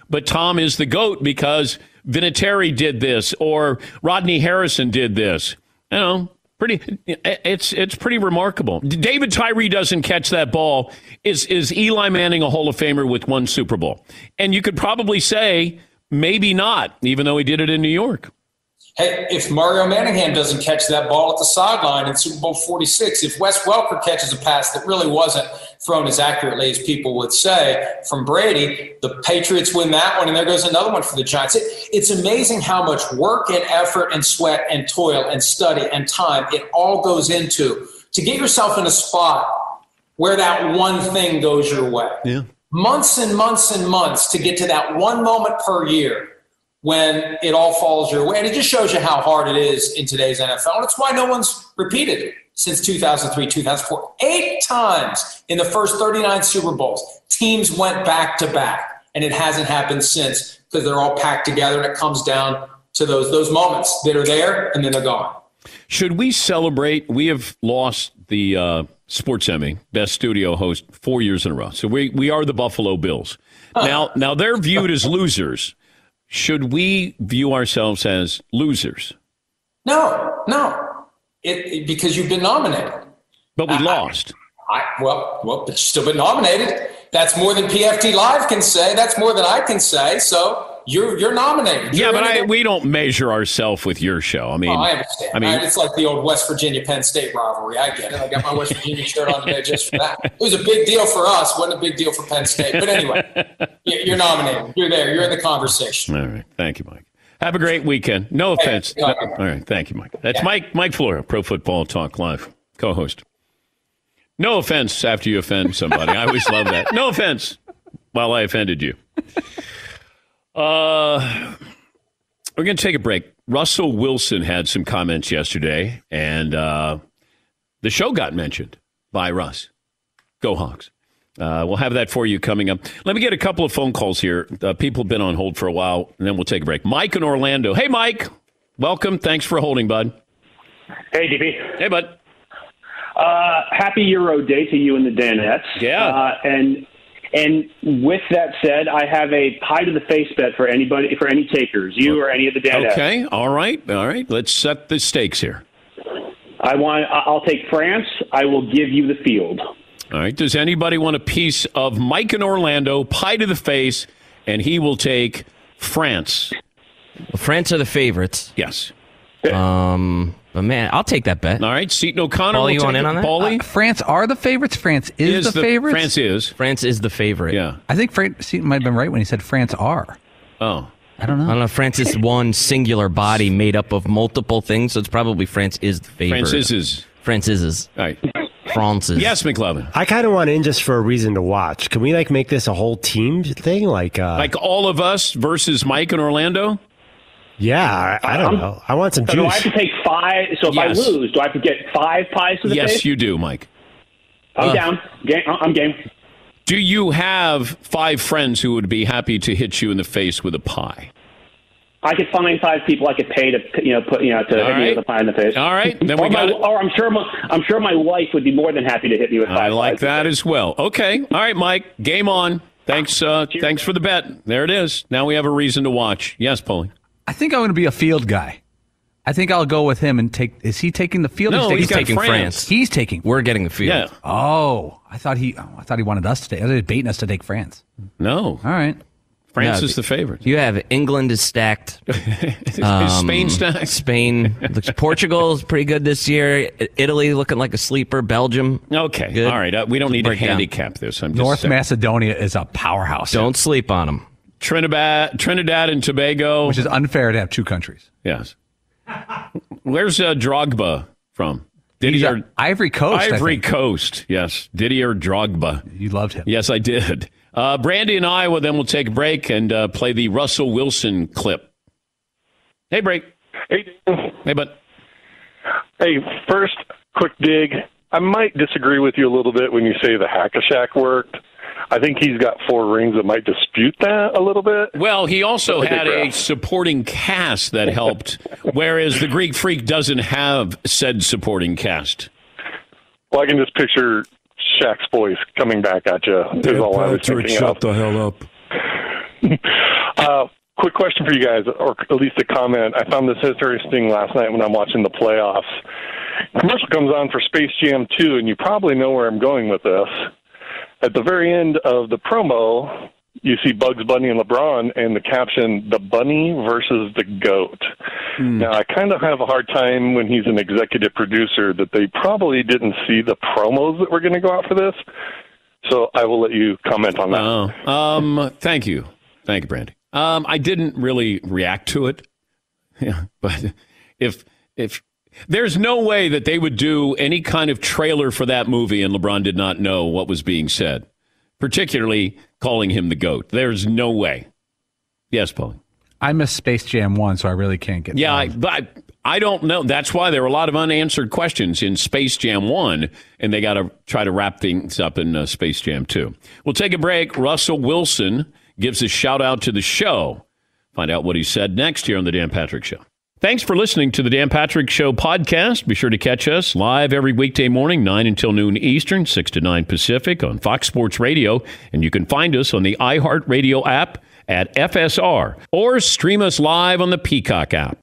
but Tom is the GOAT because Vinatieri did this or Rodney Harrison did this. You know, pretty. It's it's pretty remarkable. David Tyree doesn't catch that ball. Is is Eli Manning a Hall of Famer with one Super Bowl? And you could probably say maybe not, even though he did it in New York. Hey, if Mario Manningham doesn't catch that ball at the sideline in Super Bowl forty-six, if Wes Welker catches a pass that really wasn't thrown as accurately as people would say from Brady, the Patriots win that one, and there goes another one for the Giants. It, it's amazing how much work and effort and sweat and toil and study and time it all goes into to get yourself in a spot where that one thing goes your way. Yeah. Months and months and months to get to that one moment per year when it all falls your way. And it just shows you how hard it is in today's N F L. And it's why no one's repeated it since two thousand three, two thousand four. Eight times in the first thirty-nine Super Bowls, teams went back to back. And it hasn't happened since because they're all packed together and it comes down to those, those moments that are there and then they're gone. Should we celebrate? We have lost the uh, Sports Emmy, Best Studio Host, four years in a row. So we, we are the Buffalo Bills. Huh. Now, now they're viewed as losers. Should we view ourselves as losers? No, no, it, it, because you've been nominated. But we I, lost. I, well, well, but you've still been nominated. That's more than P F T Live can say. That's more than I can say. So you're you're nominated. You're yeah, but I, we don't measure ourselves with your show. I mean, oh, I understand. I mean, I, it's like the old West Virginia Penn State rivalry. I get it. I got my West Virginia shirt on today just for that. It was a big deal for us. Wasn't a big deal for Penn State. But anyway, you're nominated. You're there. You're in the conversation. All right. Thank you, Mike. Have a great weekend. No offense. Hey, no, all right. Thank you, Mike. That's yeah. Mike Mike Flora, Pro Football Talk Live, co-host. No offense after you offend somebody. I always love that. No offense while I offended you. Uh, we're going to take a break. Russell Wilson had some comments yesterday, and uh, the show got mentioned by Russ. Go Hawks. Uh, we'll have that for you coming up. Let me get a couple of phone calls here. Uh, people have been on hold for a while, and then we'll take a break. Mike in Orlando. Hey, Mike. Welcome. Thanks for holding, bud. Hey, D B. Hey, bud. Uh, happy Euro Day to you and the Danettes. Yeah. Uh, and and with that said, I have a pie to the face bet for anybody, for any takers, you or any of the Danettes. Okay. All right. All right. Let's set the stakes here. I want. I'll take France. I will give you the field. All right. Does anybody want a piece of Mike in Orlando, pie to the face, and he will take France? Well, France are the favorites. Yes. Um, but man, I'll take that bet. All right. Seton O'Connor. Paul, you want in on that? Paulie? Uh, France are the favorites. France is, is the, the favorite. France is. France is the favorite. Yeah. I think Fran- Seton might have been right when he said France are. Oh. I don't know. I don't know. France is one singular body made up of multiple things, so it's probably France is the favorite. France is. France is. All right. France's. Yes, McLovin. I kind of want in just for a reason to watch. Can we like make this a whole team thing? Like, uh, like all of us versus Mike in Orlando? Yeah, I, I don't um, know. I want some so juice. Do I have to take five? So if yes. I lose, do I have to get five pies to the yes, face? Yes, you do, Mike. I'm uh, down. Game, I'm game. Do you have five friends who would be happy to hit you in the face with a pie? I could find five people I could pay to, you know, put, you know, to All hit right. me with a pie in the face. All right, then we or, got my, it. or I'm sure, my, I'm sure my wife would be more than happy to hit me with five. I like pies that as well. Okay, all right, Mike. Game on. Thanks. Uh, thanks for the bet. There it is. Now we have a reason to watch. Yes, Paulie. I think I'm going to be a field guy. I think I'll go with him and take. Is he taking the field? No, he's, he's taking, taking France. France. He's taking. We're getting the field. Yeah. Oh, I thought he. Oh, I thought he wanted us to take. I was baiting us to take France. No. All right. France no, is the favorite. You have England is stacked. is um, Spain stacked? Spain. Looks, Portugal is pretty good this year. Italy looking like a sleeper. Belgium. Okay. Good. All right. Uh, we don't need to Break handicap down. this. I'm just North saying. Macedonia is a powerhouse. Don't sleep on them. Trinidad, Trinidad and Tobago. Which is unfair to have two countries. Yes. Where's uh, Drogba from? Didier Ivory Coast. Ivory Coast. Yes. Didier Drogba. You loved him. Yes, I did. Uh, Brandy in Iowa, then we'll take a break and uh, play the Russell Wilson clip. Hey, break. Hey, hey, bud. Hey, first, quick dig. I might disagree with you a little bit when you say the Hack-a-Shack worked. I think he's got four rings that might dispute that a little bit. Well, he also had a supporting cast that helped, whereas the Greek Freak doesn't have said supporting cast. Well, I can just picture Shaq's voice coming back at you. Is all I was thinking shut of. the hell up. uh, quick question for you guys, or at least a comment. I found this interesting last night when I'm watching the playoffs. Commercial comes on for Space Jam two, and you probably know where I'm going with this. At the very end of the promo, you see Bugs Bunny and LeBron, and the caption, "The Bunny versus the Goat." Mm. Now, I kind of have a hard time when he's an executive producer that they probably didn't see the promos that were going to go out for this. So I will let you comment on that. Oh, um, thank you. Thank you, Brandy. Um, I didn't really react to it. Yeah, but if if there's no way that they would do any kind of trailer for that movie and LeBron did not know what was being said, particularly calling him the GOAT. There's no way. Yes, Paulie. I missed Space Jam one, so I really can't get Yeah, I, but I don't know. That's why there were a lot of unanswered questions in Space Jam one, and they got to try to wrap things up in uh, Space Jam two. We'll take a break. Russell Wilson gives a shout-out to the show. Find out what he said next here on The Dan Patrick Show. Thanks for listening to the Dan Patrick Show podcast. Be sure to catch us live every weekday morning, nine until noon Eastern, six to nine Pacific on Fox Sports Radio. And you can find us on the iHeartRadio app at F S R or stream us live on the Peacock app.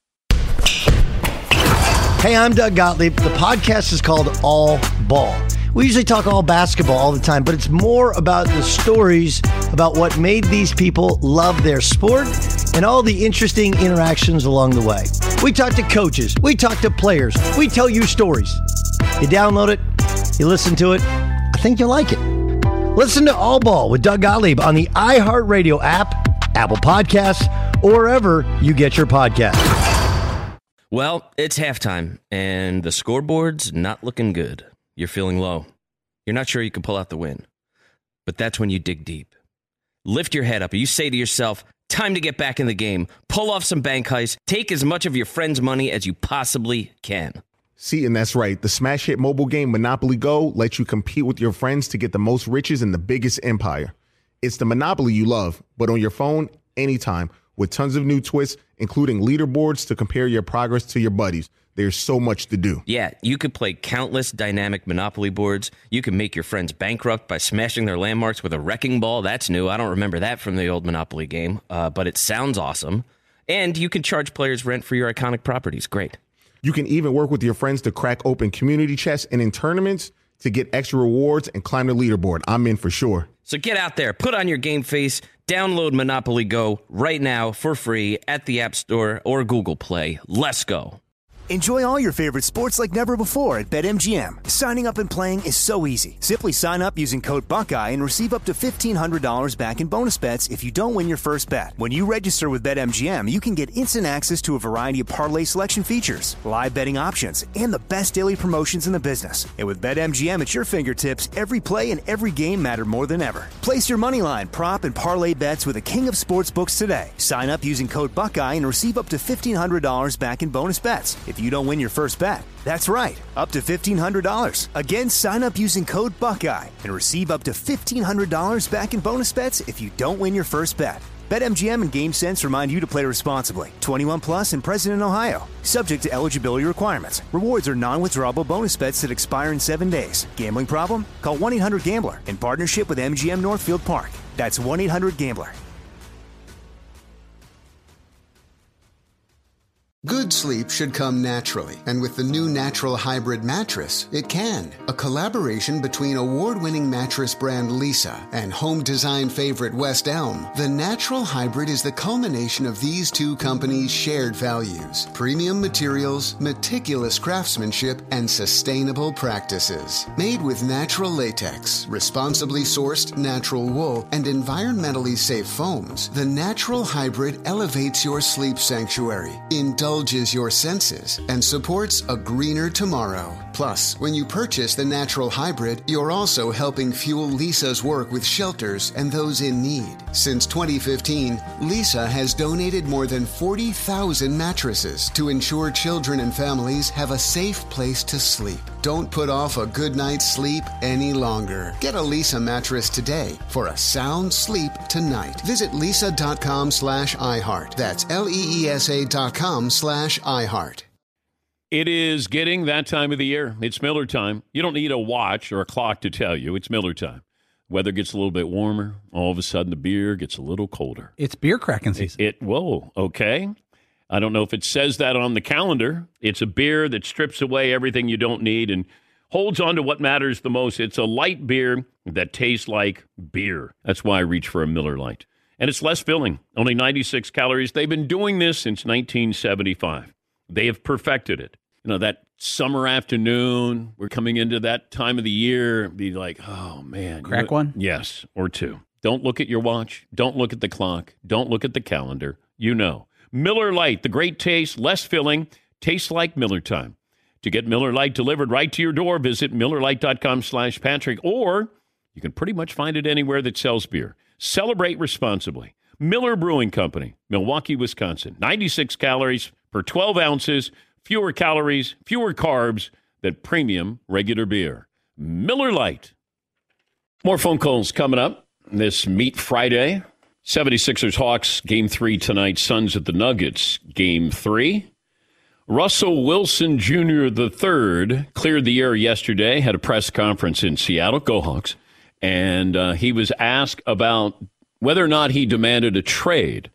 Hey, I'm Doug Gottlieb. The podcast is called All Ball. We usually talk all basketball all the time, but it's more about the stories about what made these people love their sport and all the interesting interactions along the way. We talk to coaches. We talk to players. We tell you stories. You download it. You listen to it. I think you'll like it. Listen to All Ball with Doug Gottlieb on the iHeartRadio app, Apple Podcasts, or wherever you get your podcasts. Well, it's halftime, and the scoreboard's not looking good. You're feeling low. You're not sure you can pull out the win. But that's when you dig deep. Lift your head up. You say to yourself, time to get back in the game. Pull off some bank heists. Take as much of your friend's money as you possibly can. See, and that's right. The smash hit mobile game Monopoly Go lets you compete with your friends to get the most riches in the biggest empire. It's the Monopoly you love, but on your phone, anytime, with tons of new twists, including leaderboards to compare your progress to your buddies. There's so much to do. Yeah, you could play countless dynamic Monopoly boards. You can make your friends bankrupt by smashing their landmarks with a wrecking ball. That's new. I don't remember that from the old Monopoly game, uh, but it sounds awesome. And you can charge players rent for your iconic properties. Great. You can even work with your friends to crack open community chests and in tournaments to get extra rewards and climb the leaderboard. I'm in for sure. So get out there, put on your game face, download Monopoly Go right now for free at the App Store or Google Play. Let's go. Enjoy all your favorite sports like never before at BetMGM. Signing up and playing is so easy. Simply sign up using code Buckeye and receive up to fifteen hundred dollars back in bonus bets if you don't win your first bet. When you register with BetMGM, you can get instant access to a variety of parlay selection features, live betting options, and the best daily promotions in the business. And with BetMGM at your fingertips, every play and every game matter more than ever. Place your moneyline, prop, and parlay bets with the king of sportsbooks today. Sign up using code Buckeye and receive up to fifteen hundred dollars back in bonus bets if you don't win your first bet. That's right, up to fifteen hundred dollars. Again, sign up using code Buckeye and receive up to fifteen hundred dollars back in bonus bets if you don't win your first bet. BetMGM and GameSense remind you to play responsibly. twenty-one plus and present in Ohio. Subject to eligibility requirements. Rewards are non-withdrawable bonus bets that expire in seven days. Gambling problem? Call one eight hundred gambler in partnership with M G M Northfield Park. That's one eight hundred gambler. Good sleep should come naturally, and with the new Natural Hybrid mattress, it can. A collaboration between award-winning mattress brand Leesa and home design favorite West Elm, the Natural Hybrid is the culmination of these two companies' shared values: premium materials, meticulous craftsmanship, and sustainable practices. Made with natural latex, responsibly sourced natural wool, and environmentally safe foams, the Natural Hybrid elevates your sleep sanctuary, indulges your senses, and supports a greener tomorrow. Plus, when you purchase the Natural Hybrid, you're also helping fuel Leesa's work with shelters and those in need. Since twenty fifteen, Leesa has donated more than forty thousand mattresses to ensure children and families have a safe place to sleep. Don't put off a good night's sleep any longer. Get a Leesa mattress today for a sound sleep tonight. Visit leesa.com slash iHeart. That's L-E-E-S-A dot com slash iHeart. It is getting that time of the year. It's Miller time. You don't need a watch or a clock to tell you. It's Miller time. Weather gets a little bit warmer. All of a sudden, the beer gets a little colder. It's beer cracking season. It, it whoa, okay. I don't know if it says that on the calendar. It's a beer that strips away everything you don't need and holds on to what matters the most. It's a light beer that tastes like beer. That's why I reach for a Miller Lite. And it's less filling, only ninety-six calories. They've been doing this since nineteen seventy-five. They have perfected it. You know, that summer afternoon, we're coming into that time of the year, be like, oh, man. Crack you know, one? Yes, or two. Don't look at your watch. Don't look at the clock. Don't look at the calendar. You know. Miller Lite, the great taste, less filling, tastes like Miller time. To get Miller Lite delivered right to your door, visit MillerLite.com slash Patrick, or you can pretty much find it anywhere that sells beer. Celebrate responsibly. Miller Brewing Company, Milwaukee, Wisconsin. ninety-six calories per twelve ounces, fewer calories, fewer carbs than premium regular beer. Miller Lite. More phone calls coming up this Meat Friday. seventy-sixers Hawks, game three tonight. Suns at the Nuggets, game three. Russell Wilson Junior the third cleared the air yesterday, had a press conference in Seattle. Go Hawks. And uh, he was asked about whether or not he demanded a trade.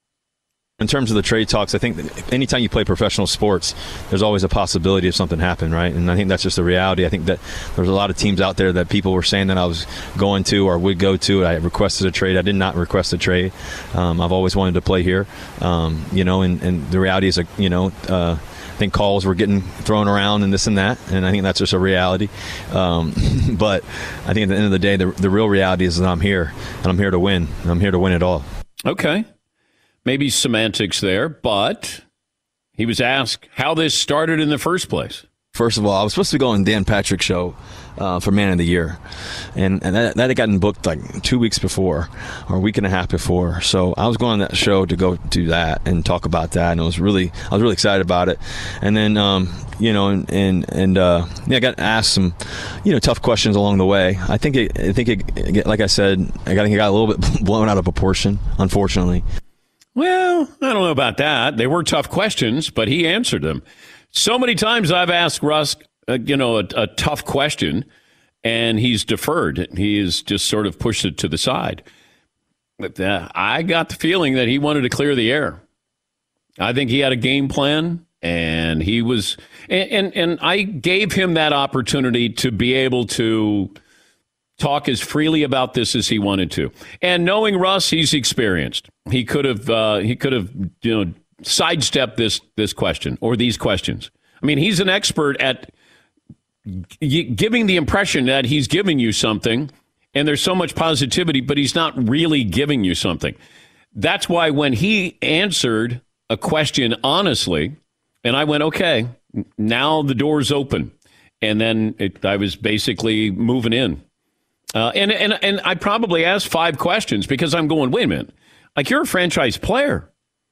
In terms of the trade talks, I think that anytime you play professional sports, there's always a possibility of something happen, right? And I think that's just the reality. I think that there's a lot of teams out there that people were saying that I was going to or would go to. I requested a trade. I did not request a trade. Um, I've always wanted to play here, um, you know, and, and the reality is, you know, uh, I think calls were getting thrown around and this and that, and I think that's just a reality. Um, but I think at the end of the day, the, the real reality is that I'm here, and I'm here to win. And I'm here to win it all. Okay. Maybe semantics there, but he was asked how this started in the first place. First of all, I was supposed to go on Dan Patrick show uh, for Man of the Year, and, and that, that had gotten booked like two weeks before or a week and a half before. So I was going on that show to go do that and talk about that, and it was really I was really excited about it. And then um, you know, and and, and uh, yeah, I got asked some you know tough questions along the way. I think it, I think it, like I said, I think it got a little bit blown out of proportion, unfortunately. Well, I don't know about that. They were tough questions, but he answered them. So many times I've asked Russ, uh, you know, a, a tough question, and he's deferred. He has just sort of pushed it to the side. But uh, I got the feeling that he wanted to clear the air. I think he had a game plan, and he was, and and, and I gave him that opportunity to be able to talk as freely about this as he wanted to. And knowing Russ, he's experienced. He could have uh, he could have you know sidestepped this this question or these questions. I mean, he's an expert at g- giving the impression that he's giving you something, and there's so much positivity, but he's not really giving you something. That's why when he answered a question honestly, and I went, okay, now the door's open, and then it, I was basically moving in. Uh, and, and and I probably asked five questions because I'm going, wait a minute, like you're a franchise player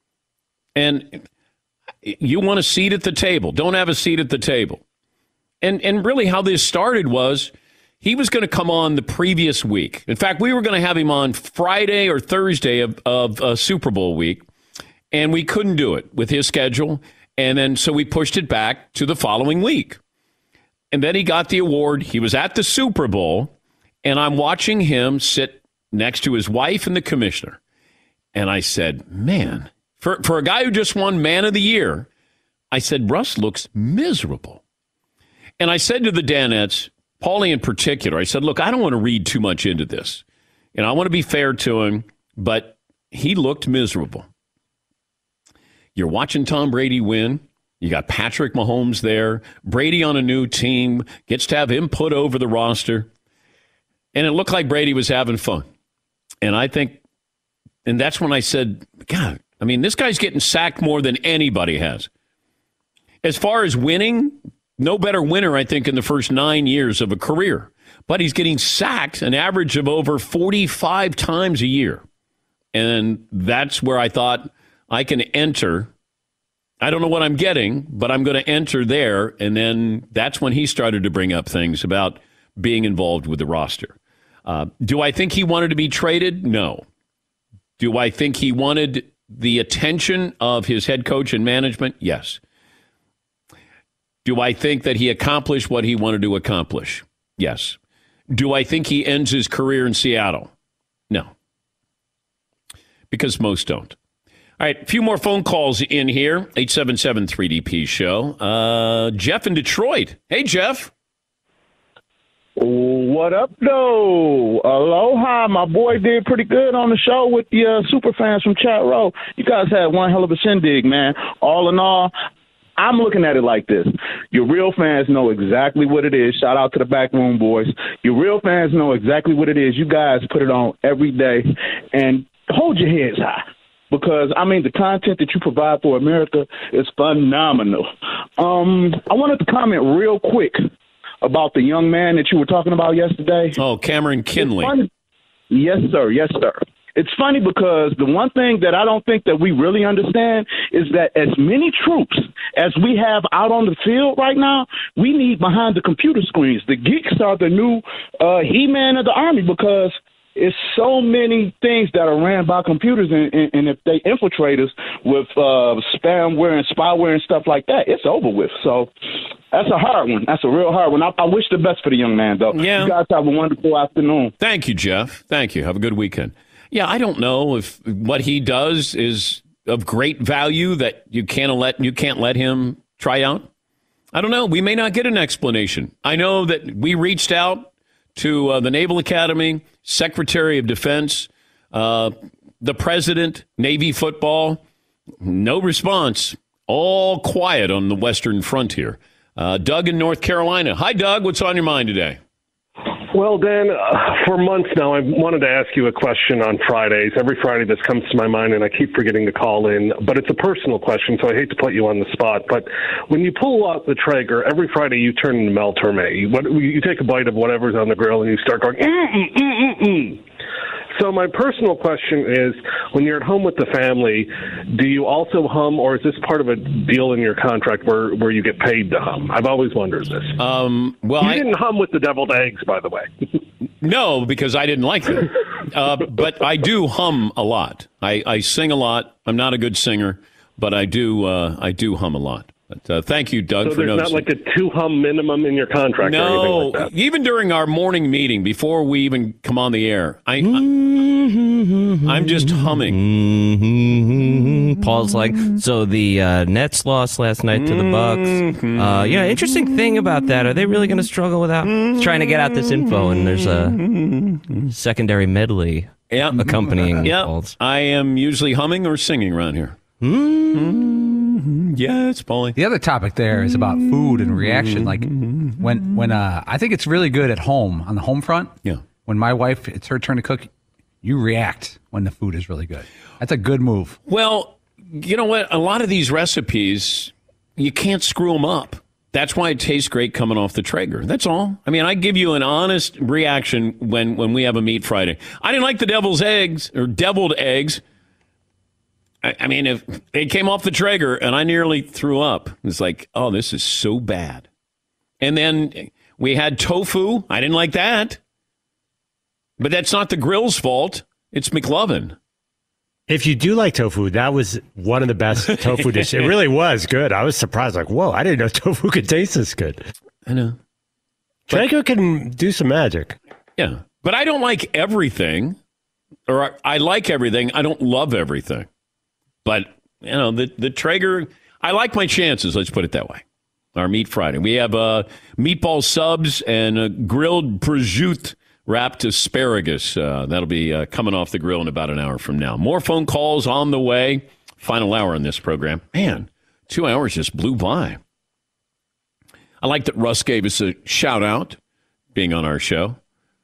and you want a seat at the table. Don't have a seat at the table. And and really how this started was he was going to come on the previous week. In fact, we were going to have him on Friday or Thursday of, of uh, Super Bowl week, and we couldn't do it with his schedule. And then so we pushed it back to the following week. And then he got the award. He was at the Super Bowl. And I'm watching him sit next to his wife and the commissioner. And I said, man, for, for a guy who just won Man of the Year, I said, Russ looks miserable. And I said to the Danettes, Paulie in particular, I said, look, I don't want to read too much into this. And I want to be fair to him, but he looked miserable. You're watching Tom Brady win. You got Patrick Mahomes there. Brady on a new team, gets to have him put over the roster. And it looked like Brady was having fun. And I think, and that's when I said, God, I mean, this guy's getting sacked more than anybody has. As far as winning, no better winner, I think, in the first nine years of a career. But he's getting sacked an average of over forty-five times a year. And that's where I thought I can enter. I don't know what I'm getting, but I'm going to enter there. And then that's when he started to bring up things about being involved with the roster. Uh, do I think he wanted to be traded? No. Do I think he wanted the attention of his head coach and management? Yes. Do I think that he accomplished what he wanted to accomplish? Yes. Do I think he ends his career in Seattle? No. Because most don't. All right, a few more phone calls in here. eight seven seven three D P show. Uh, Jeff in Detroit. Hey, Jeff. What up, though? Aloha. My boy did pretty good on the show with the uh, super fans from Chat Row. You guys had one hell of a shindig, man. All in all, I'm looking at it like this. Your real fans know exactly what it is. Shout out to the Backroom Boys. Your real fans know exactly what it is. You guys put it on every day. And hold your heads high. Because, I mean, the content that you provide for America is phenomenal. Um, I wanted to comment real quick about the young man that you were talking about yesterday. Oh, Cameron Kinley. Yes, sir. Yes, sir. It's funny because the one thing that I don't think that we really understand is that as many troops as we have out on the field right now, we need behind the computer screens. The geeks are the new uh, He-Man of the Army because it's so many things that are ran by computers, and, and, and if they infiltrate us with uh, spamware and spyware and stuff like that, it's over with. So that's a hard one. That's a real hard one. I, I wish the best for the young man, though. Yeah. You guys have a wonderful afternoon. Thank you, Jeff. Thank you. Have a good weekend. Yeah, I don't know if what he does is of great value that you can't let you can't let him try out. I don't know. We may not get an explanation. I know that we reached out to uh, the Naval Academy, Secretary of Defense, uh, the President, Navy football. No response. All quiet on the Western frontier. Uh, Doug in North Carolina. Hi, Doug. What's on your mind today? Well, Dan, uh, for months now, I wanted to ask you a question on Fridays. Every Friday this comes to my mind, and I keep forgetting to call in. But it's a personal question, so I hate to put you on the spot. But when you pull out the Traeger, every Friday you turn into Mel Torme. You, what, you take a bite of whatever's on the grill, and you start going, mm-mm, mm-mm, mm. So my personal question is, when you're at home with the family, do you also hum, or is this part of a deal in your contract where, where you get paid to hum? I've always wondered this. Um, well, you I didn't hum with the deviled eggs, by the way. No, because I didn't like them. Uh, but I do hum a lot. I, I sing a lot. I'm not a good singer, but I do uh, I do hum a lot. But, uh, thank you, Doug, so for there's noticing. not like a two-hum minimum in your contract no, or anything like that? Even during our morning meeting, before we even come on the air, I, I, I'm just humming. Paul's like, so the uh, Nets lost last night to the Bucks. Uh, yeah, interesting thing about that. Are they really going to struggle without trying to get out this info? And there's a secondary medley yeah. accompanying yeah. Paul's. I am usually humming or singing around here. Mm-hmm. Yes, Paulie. The other topic there is about food and reaction. Like when when uh, I think it's really good at home on the home front. Yeah. When my wife, it's her turn to cook, you react when the food is really good. That's a good move. Well, you know what? A lot of these recipes, you can't screw them up. That's why it tastes great coming off the Traeger. That's all. I mean, I give you an honest reaction when, when we have a Meat Friday. I didn't like the devil's eggs or deviled eggs. I, I mean, if they came off the Traeger and I nearly threw up, it's like, oh, this is so bad. And then we had tofu. I didn't like that. But that's not the grill's fault. It's McLovin. If you do like tofu, that was one of the best tofu dishes. It really was good. I was surprised. Like, whoa, I didn't know tofu could taste this good. I know. Traeger can do some magic. Yeah. But I don't like everything. Or I, I like everything. I don't love everything. But, you know, the, the Traeger, I like my chances. Let's put it that way. Our Meat Friday. We have uh, meatball subs and a grilled prosciutto wrapped asparagus. Uh, that'll be uh, coming off the grill in about an hour from now. More phone calls on the way. Final hour in this program. Man, two hours just blew by. I like that Russ gave us a shout out being on our show.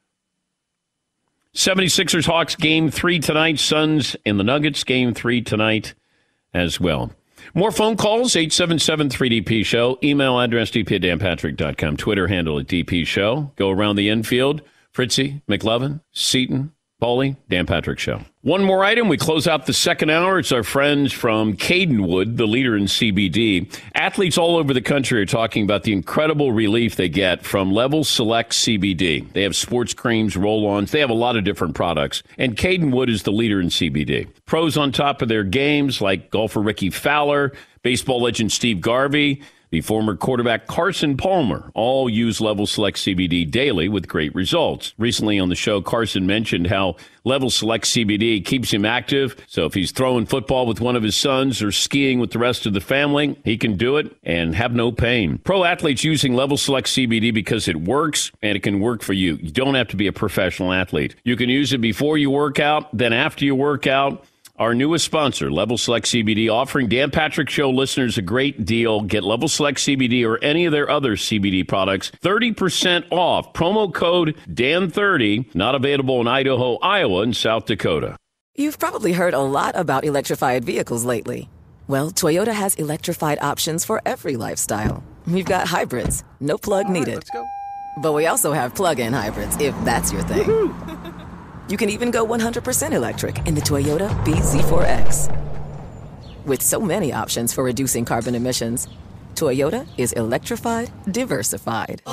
seventy-sixers Hawks game three tonight. Suns and the Nuggets game three tonight as well. More phone calls, eight seven seven three D P show. Email address d p at dan patrick dot com. Twitter handle at D P show. Go around the infield. Fritzy, McLovin, Seaton, Paulie, Dan Patrick Show. One more item. We close out the second hour. It's our friends from Cadenwood, the leader in C B D. Athletes all over the country are talking about the incredible relief they get from Level Select C B D. They have sports creams, roll-ons. They have a lot of different products. And Cadenwood is the leader in C B D. Pros on top of their games like golfer Ricky Fowler, baseball legend Steve Garvey. The former quarterback Carson Palmer all use Level Select C B D daily with great results. Recently on the show, Carson mentioned how Level Select C B D keeps him active. So if he's throwing football with one of his sons or skiing with the rest of the family, he can do it and have no pain. Pro athletes using Level Select C B D because it works and it can work for you. You don't have to be a professional athlete. You can use it before you work out, then after you work out. Our newest sponsor, Level Select C B D, offering Dan Patrick Show listeners a great deal. Get Level Select C B D or any of their other C B D products, thirty percent off. Promo code D A N thirty, not available in Idaho, Iowa, and South Dakota. You've probably heard a lot about electrified vehicles lately. Well, Toyota has electrified options for every lifestyle. We've got hybrids, no plug needed. Right, let's go. But we also have plug-in hybrids, if that's your thing. Woo-hoo. You can even go one hundred percent electric in the Toyota B Z four X. With so many options for reducing carbon emissions, Toyota is electrified, diversified.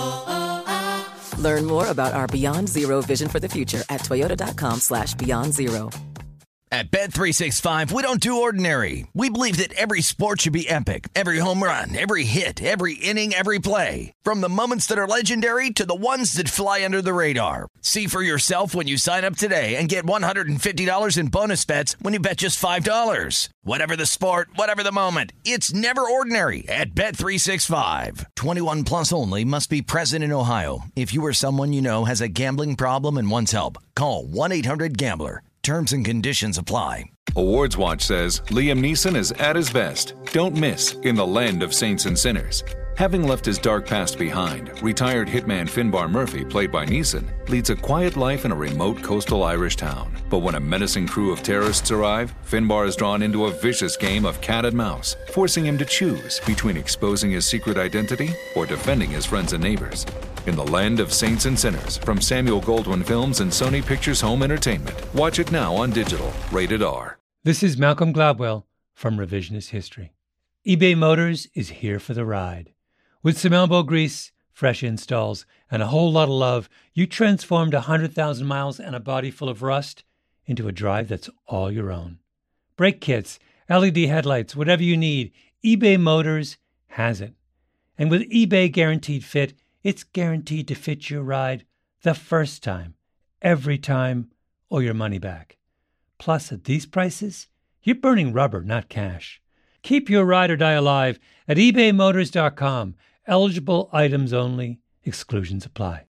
Learn more about our Beyond Zero vision for the future at toyota.com slash beyond zero. At Bet three sixty-five, we don't do ordinary. We believe that every sport should be epic. Every home run, every hit, every inning, every play. From the moments that are legendary to the ones that fly under the radar. See for yourself when you sign up today and get one hundred fifty dollars in bonus bets when you bet just five dollars. Whatever the sport, whatever the moment, it's never ordinary at Bet three sixty-five. twenty-one plus only. Must be present in Ohio. If you or someone you know has a gambling problem and wants help, call one eight hundred gambler. Terms and conditions apply. Awards Watch says Liam Neeson is at his best. Don't miss In the Land of Saints and Sinners. Having left his dark past behind, retired hitman Finbar Murphy, played by Neeson, leads a quiet life in a remote coastal Irish town. But when a menacing crew of terrorists arrive, Finbar is drawn into a vicious game of cat and mouse, forcing him to choose between exposing his secret identity or defending his friends and neighbors. In the Land of Saints and Sinners, from Samuel Goldwyn Films and Sony Pictures Home Entertainment. Watch it now on digital. Rated R. This is Malcolm Gladwell from Revisionist History. eBay Motors is here for the ride. With some elbow grease, fresh installs, and a whole lot of love, you transformed one hundred thousand miles and a body full of rust into a drive that's all your own. Brake kits, L E D headlights, whatever you need, eBay Motors has it. And with eBay Guaranteed Fit, it's guaranteed to fit your ride the first time, every time, or your money back. Plus, at these prices, you're burning rubber, not cash. Keep your ride or die alive at ebay motors dot com. Eligible items only. Exclusions apply.